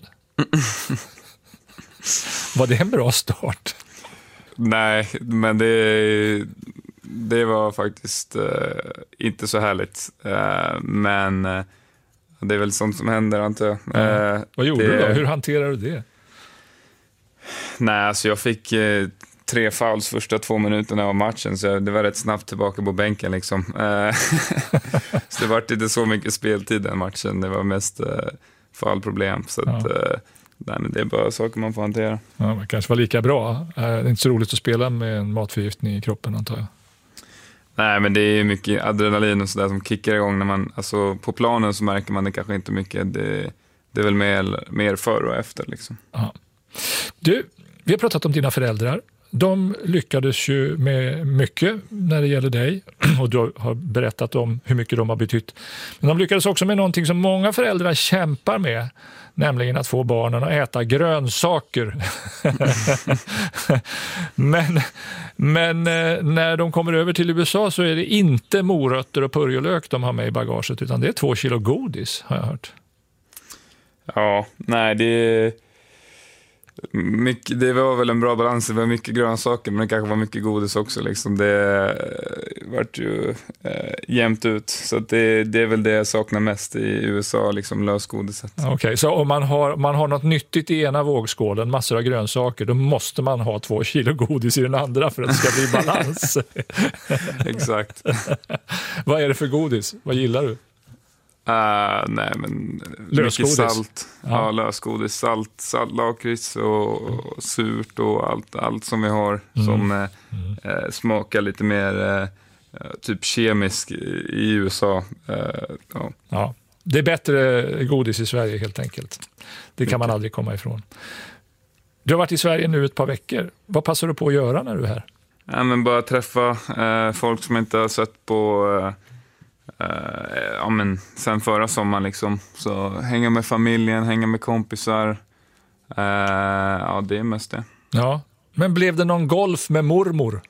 Var det en bra start? Nej, men det, det var faktiskt uh, inte så härligt. Uh, men uh, det är väl sånt som händer, antar jag. Ja. Uh, Vad gjorde det, du då? Hur hanterade du det? Nej, alltså jag fick uh, tre fouls första två minuterna av matchen, så det var rätt snabbt tillbaka på bänken liksom. Uh, så det var inte så mycket speltid den matchen. Det var mest uh, foulproblem. Så ja. att... Uh, Nej, men det är bara saker man får hantera. Ja, det kanske var lika bra. Det är inte så roligt att spela med en matförgiftning i kroppen, antar jag. Nej, men det är mycket adrenalin och sådär som kickar igång när man, alltså på planen så märker man det kanske inte mycket. Det, det är väl mer, mer före och efter liksom. Ja. Du, vi har pratat om dina föräldrar. De lyckades ju med mycket när det gäller dig och du har berättat om hur mycket de har betytt. Men de lyckades också med någonting som många föräldrar kämpar med, nämligen att få barnen att äta grönsaker. men, men när de kommer över till U S A så är det inte morötter och purjolök de har med i bagaget, utan det är två kilo godis, har jag hört. Ja, nej, det mycket, det var väl en bra balans. Det var mycket grönsaker, men det kanske var mycket godis också liksom. Det vart ju eh, jämnt ut. Så att det, det är väl det jag saknar mest i U S A, liksom lösgodiset. Okej, okay, så om man har, man har något nyttigt i ena vågskålen, massor av grönsaker, då måste man ha två kilo godis i den andra för att det ska bli balans. Exakt. Vad är det för godis? Vad gillar du? Uh, nej, men lösgodis. Mycket salt. Ja, ja lösgodis. Salt, salt lakrits och, och surt och allt, allt som vi har mm. som eh, mm. eh, smakar lite mer eh, typ kemisk i U S A. Eh, ja. Ja, det är bättre godis i Sverige helt enkelt. Det kan man aldrig komma ifrån. Du har varit i Sverige nu ett par veckor. Vad passar du på att göra när du är här? Ja, men bara träffa eh, folk som inte har sett på eh, Uh, ja, men sen förra sommaren liksom. Så hänga med familjen, hänga med kompisar. Uh, ja, det är mest det. Ja, men blev det någon golf med mormor?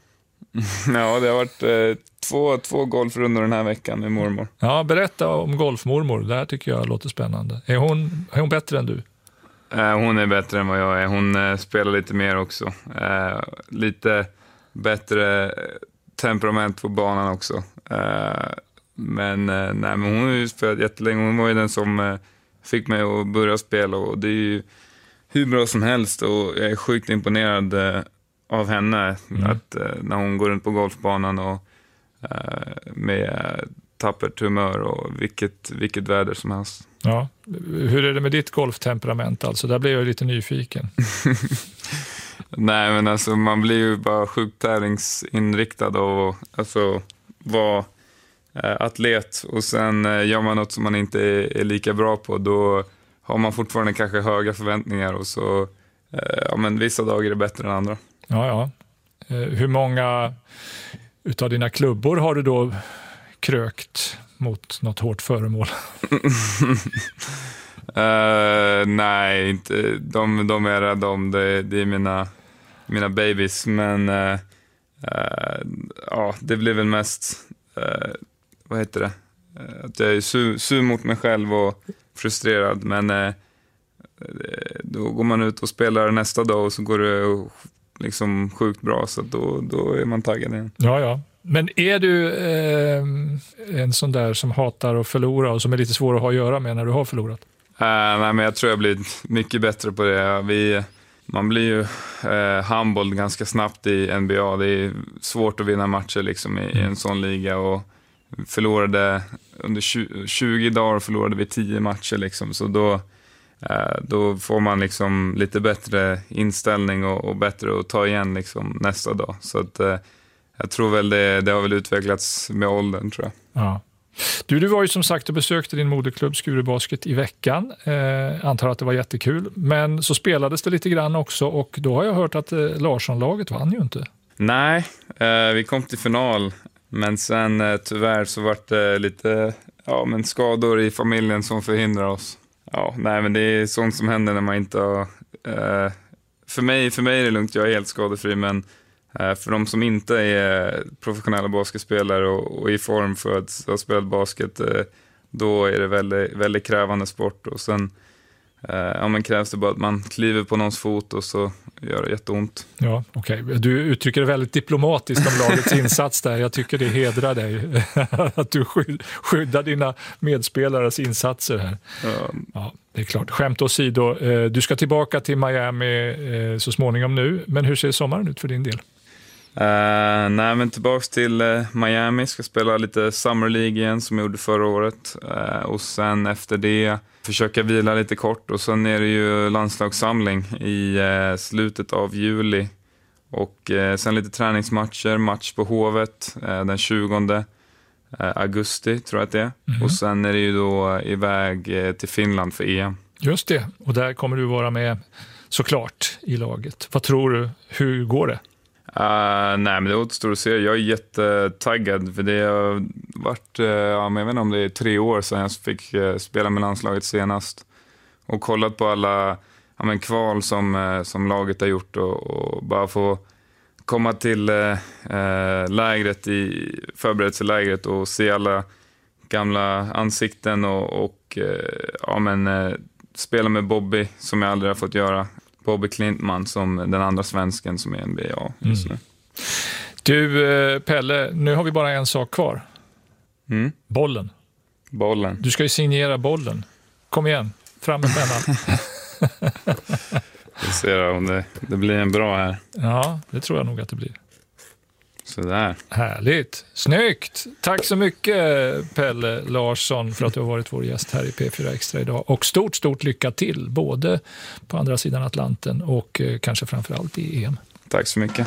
Ja, det har varit eh, två, två golfrundor den här veckan med mormor. Ja, berätta om golfmormor. Det här tycker jag låter spännande. Är hon, är hon bättre än du? Eh, hon är bättre än vad jag är. Hon eh, spelar lite mer också. Eh, lite bättre temperament på banan också. Eh, men, eh, nej, men hon har ju spelat jättelänge. Hon var ju den som eh, fick mig att börja spela. Och det är ju hur bra som helst. Och jag är sjukt imponerad eh, av henne. Mm. Att, eh, när hon går runt på golfbanan och eh, med eh, tappert humör och vilket, vilket väder som helst. Ja. Hur är det med ditt golftemperament? Alltså, där blir jag lite nyfiken. Nej, men alltså man blir ju bara sjukt tävlingsinriktad och alltså vara eh, atlet och sen eh, gör man något som man inte är, är lika bra på, då har man fortfarande kanske höga förväntningar och så eh, ja, men vissa dagar är det bättre än andra. Ja, ja. Eh, hur många utav dina klubbor har du då krökt mot något hårt föremål? uh, nej, inte. De, de är rädda om det. Det är mina, mina babies. Men uh, uh, ja, det blir väl mest uh, vad heter det? Uh, att jag är sur, sur mot mig själv och frustrerad. Men uh, då går man ut och spelar nästa dag och så går det liksom sjukt bra. Så då, då är man taggad igen. Ja, ja. Men är du eh, en sån där som hatar att förlora och som är lite svår att ha att göra med när du har förlorat? Uh, nej, men jag tror jag blir mycket bättre på det. Vi, man blir ju uh, humbled ganska snabbt i N B A. Det är svårt att vinna matcher liksom, i, mm. i en sån liga. Och förlorade under tjugo, tjugo dagar förlorade vi tio matcher. Liksom, så då, uh, då får man liksom lite bättre inställning och, och bättre att ta igen liksom, nästa dag. Så att... Uh, Jag tror väl det, det har väl utvecklats med åldern, tror jag. Ja. Du, du var ju som sagt och besökte din moderklubb Skuru Basket i veckan. Eh, antar att det var jättekul. Men så spelades det lite grann också och då har jag hört att eh, Larsson-laget vann ju inte. Nej, eh, vi kom till final. Men sen eh, tyvärr så var det lite ja, men skador i familjen som förhindrar oss. Ja, nej, men det är sånt som händer när man inte har... Eh, för, mig, för mig är det lugnt, jag är helt skadefri, men... För de som inte är professionella basketspelare och, och i form för att ha spelat basket, då är det väldigt, väldigt krävande sport. Och sen ja, men krävs det bara att man kliver på någons fot och så gör det jätteont. Ja, okej. Okay. Du uttrycker det väldigt diplomatiskt om lagets insats där. Jag tycker det hedrar dig att du skyddar dina medspelares insatser här. Ja. Ja, det är klart. Skämt åsido, du ska tillbaka till Miami så småningom nu. Men hur ser sommaren ut för din del? Uh, nej, men tillbaks till uh, Miami. Ska spela lite Summer League igen som jag gjorde förra året. Uh, och sen efter det försöka vila lite kort. Och sen är det ju landslagssamling i uh, slutet av juli. Och uh, sen lite träningsmatcher. Match på Hovet uh, den tjugonde uh, augusti tror jag att det är. Mm-hmm. Och sen är det ju då uh, iväg uh, till Finland för E M. Just det. Och där kommer du vara med såklart i laget. Vad tror du? Hur går det? Uh, nej, men det återstår att se. Jag är jättetaggad för det har varit, uh, ja, men jag vet inte om det är tre år sedan jag fick uh, spela med landslaget senast och kollat på alla ja, men kval som, uh, som laget har gjort och, och bara få komma till uh, uh, lägret i förberedelselägret och se alla gamla ansikten och, och uh, ja, men, uh, spela med Bobby som jag aldrig har fått göra. Bobby Klintman som den andra svensken som är N B A just nu. Mm. Du Pelle, nu har vi bara en sak kvar. Mm. Bollen. Bollen. Du ska ju signera bollen. Kom igen, fram med pennan. Vi ser om det, det blir en bra här. Ja, det tror jag nog att det blir. Sådär. Härligt. Snyggt. Tack så mycket Pelle Larsson för att du har varit vår gäst här i P fyra Extra idag. Och stort, stort lycka till både på andra sidan Atlanten och eh, kanske framförallt i E M. Tack så mycket.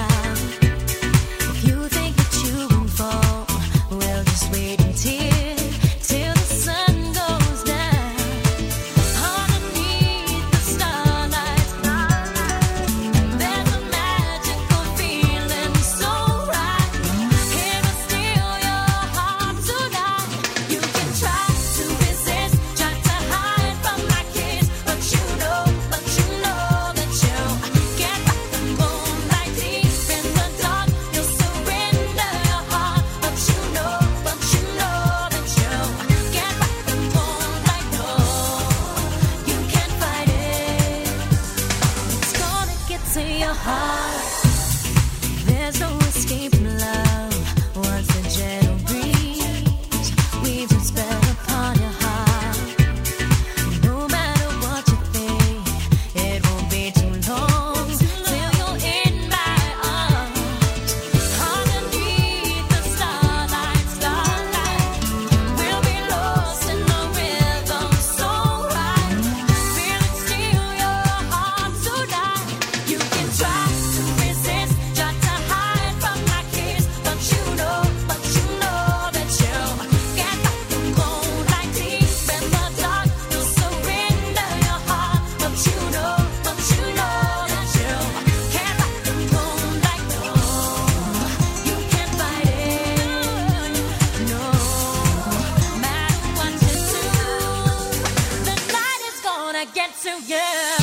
Wait until to you.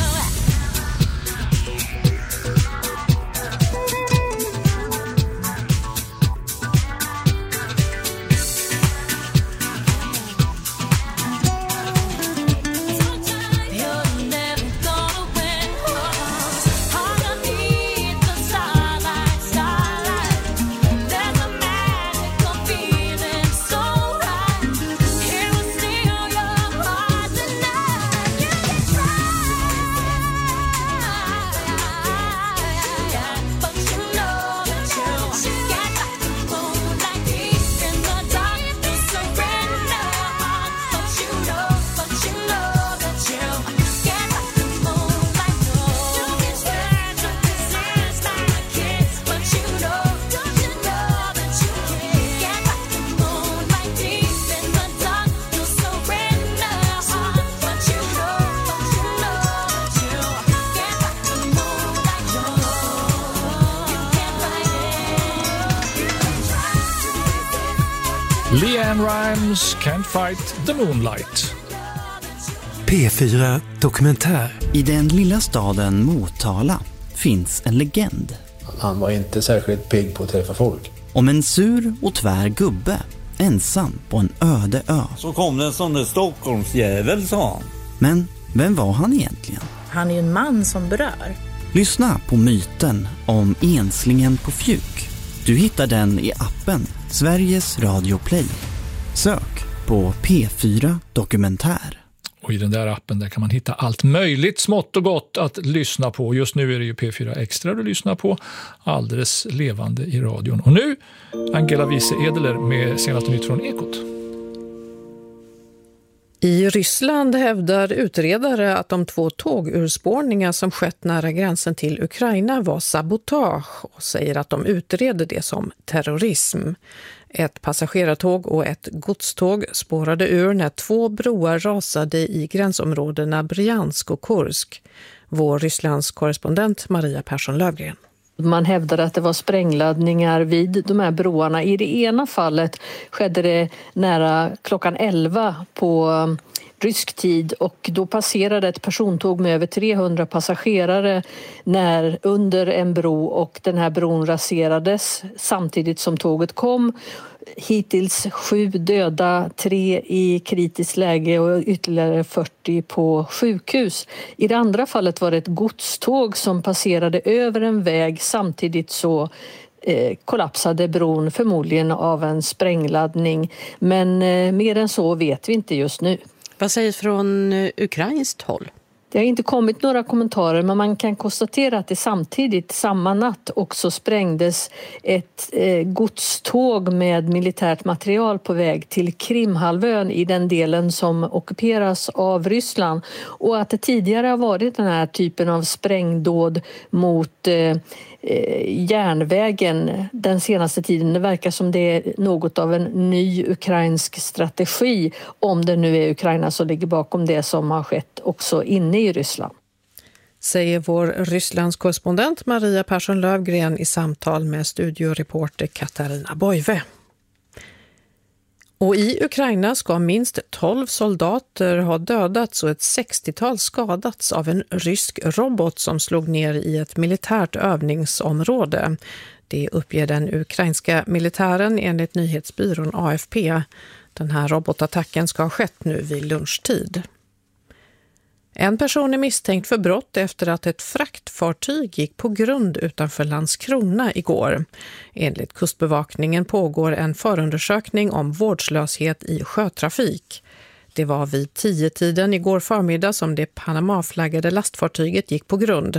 LeAnn Rimes, Can't Fight the Moonlight. P fyra Dokumentär. I den lilla staden Motala finns en legend. Han var inte särskilt pigg på att träffa folk. Om en sur och tvär gubbe, ensam på en öde ö. Så kom det en sån där Stockholmsjävel, sa han. Men vem var han egentligen? Han är ju en man som berör. Lyssna på myten om enslingen på Fjuk. Du hittar den i appen Sveriges Radio Play. Sök på P fyra Dokumentär. Och i den där appen där kan man hitta allt möjligt smått och gott att lyssna på. Just nu är det ju P fyra Extra du lyssnar på, alldeles levande i radion. Och nu Angela Wiese Edeler med senaste nytt från Ekot. I Ryssland hävdar utredare att de två tågurspårningar som skett nära gränsen till Ukraina var sabotage och säger att de utreder det som terrorism. Ett passagerartåg och ett godståg spårade ur när två broar rasade i gränsområdena Bryansk och Kursk. Vår Rysslands korrespondent Maria Persson-Lövgren. Man hävdade att det var sprängladdningar vid de här broarna. I det ena fallet skedde det nära klockan elva på rysk tid och då passerade ett persontåg med över trehundra passagerare när under en bro och den här bron raserades samtidigt som tåget kom. Hittills sju döda, tre i kritiskt läge och ytterligare fyrtio på sjukhus. I det andra fallet var det ett godståg som passerade över en väg samtidigt så eh, kollapsade bron förmodligen av en sprängladdning. Men eh, mer än så vet vi inte just nu. Vad sägs från uh, ukrainskt håll? Det har inte kommit några kommentarer men man kan konstatera att det samtidigt samma natt också sprängdes ett eh, godståg med militärt material på väg till Krimhalvön i den delen som ockuperas av Ryssland och att det tidigare har varit den här typen av sprängdåd mot eh, järnvägen den senaste tiden. Det verkar som det är något av en ny ukrainsk strategi om det nu är Ukraina som ligger bakom det som har skett också inne i Ryssland. Säger vår Rysslands korrespondent Maria Persson-Lövgren i samtal med studioreporter Katarina Boive. Och i Ukraina ska minst tolv soldater ha dödats och ett sextiotal skadats av en rysk robot som slog ner i ett militärt övningsområde. Det uppger den ukrainska militären enligt nyhetsbyrån A F P. Den här robotattacken ska ha skett nu vid lunchtid. En person är misstänkt för brott efter att ett fraktfartyg gick på grund utanför Landskrona igår. Enligt kustbevakningen pågår en förundersökning om vårdslöshet i sjötrafik. Det var vid tio tiden igår förmiddag som det Panama-flaggade lastfartyget gick på grund.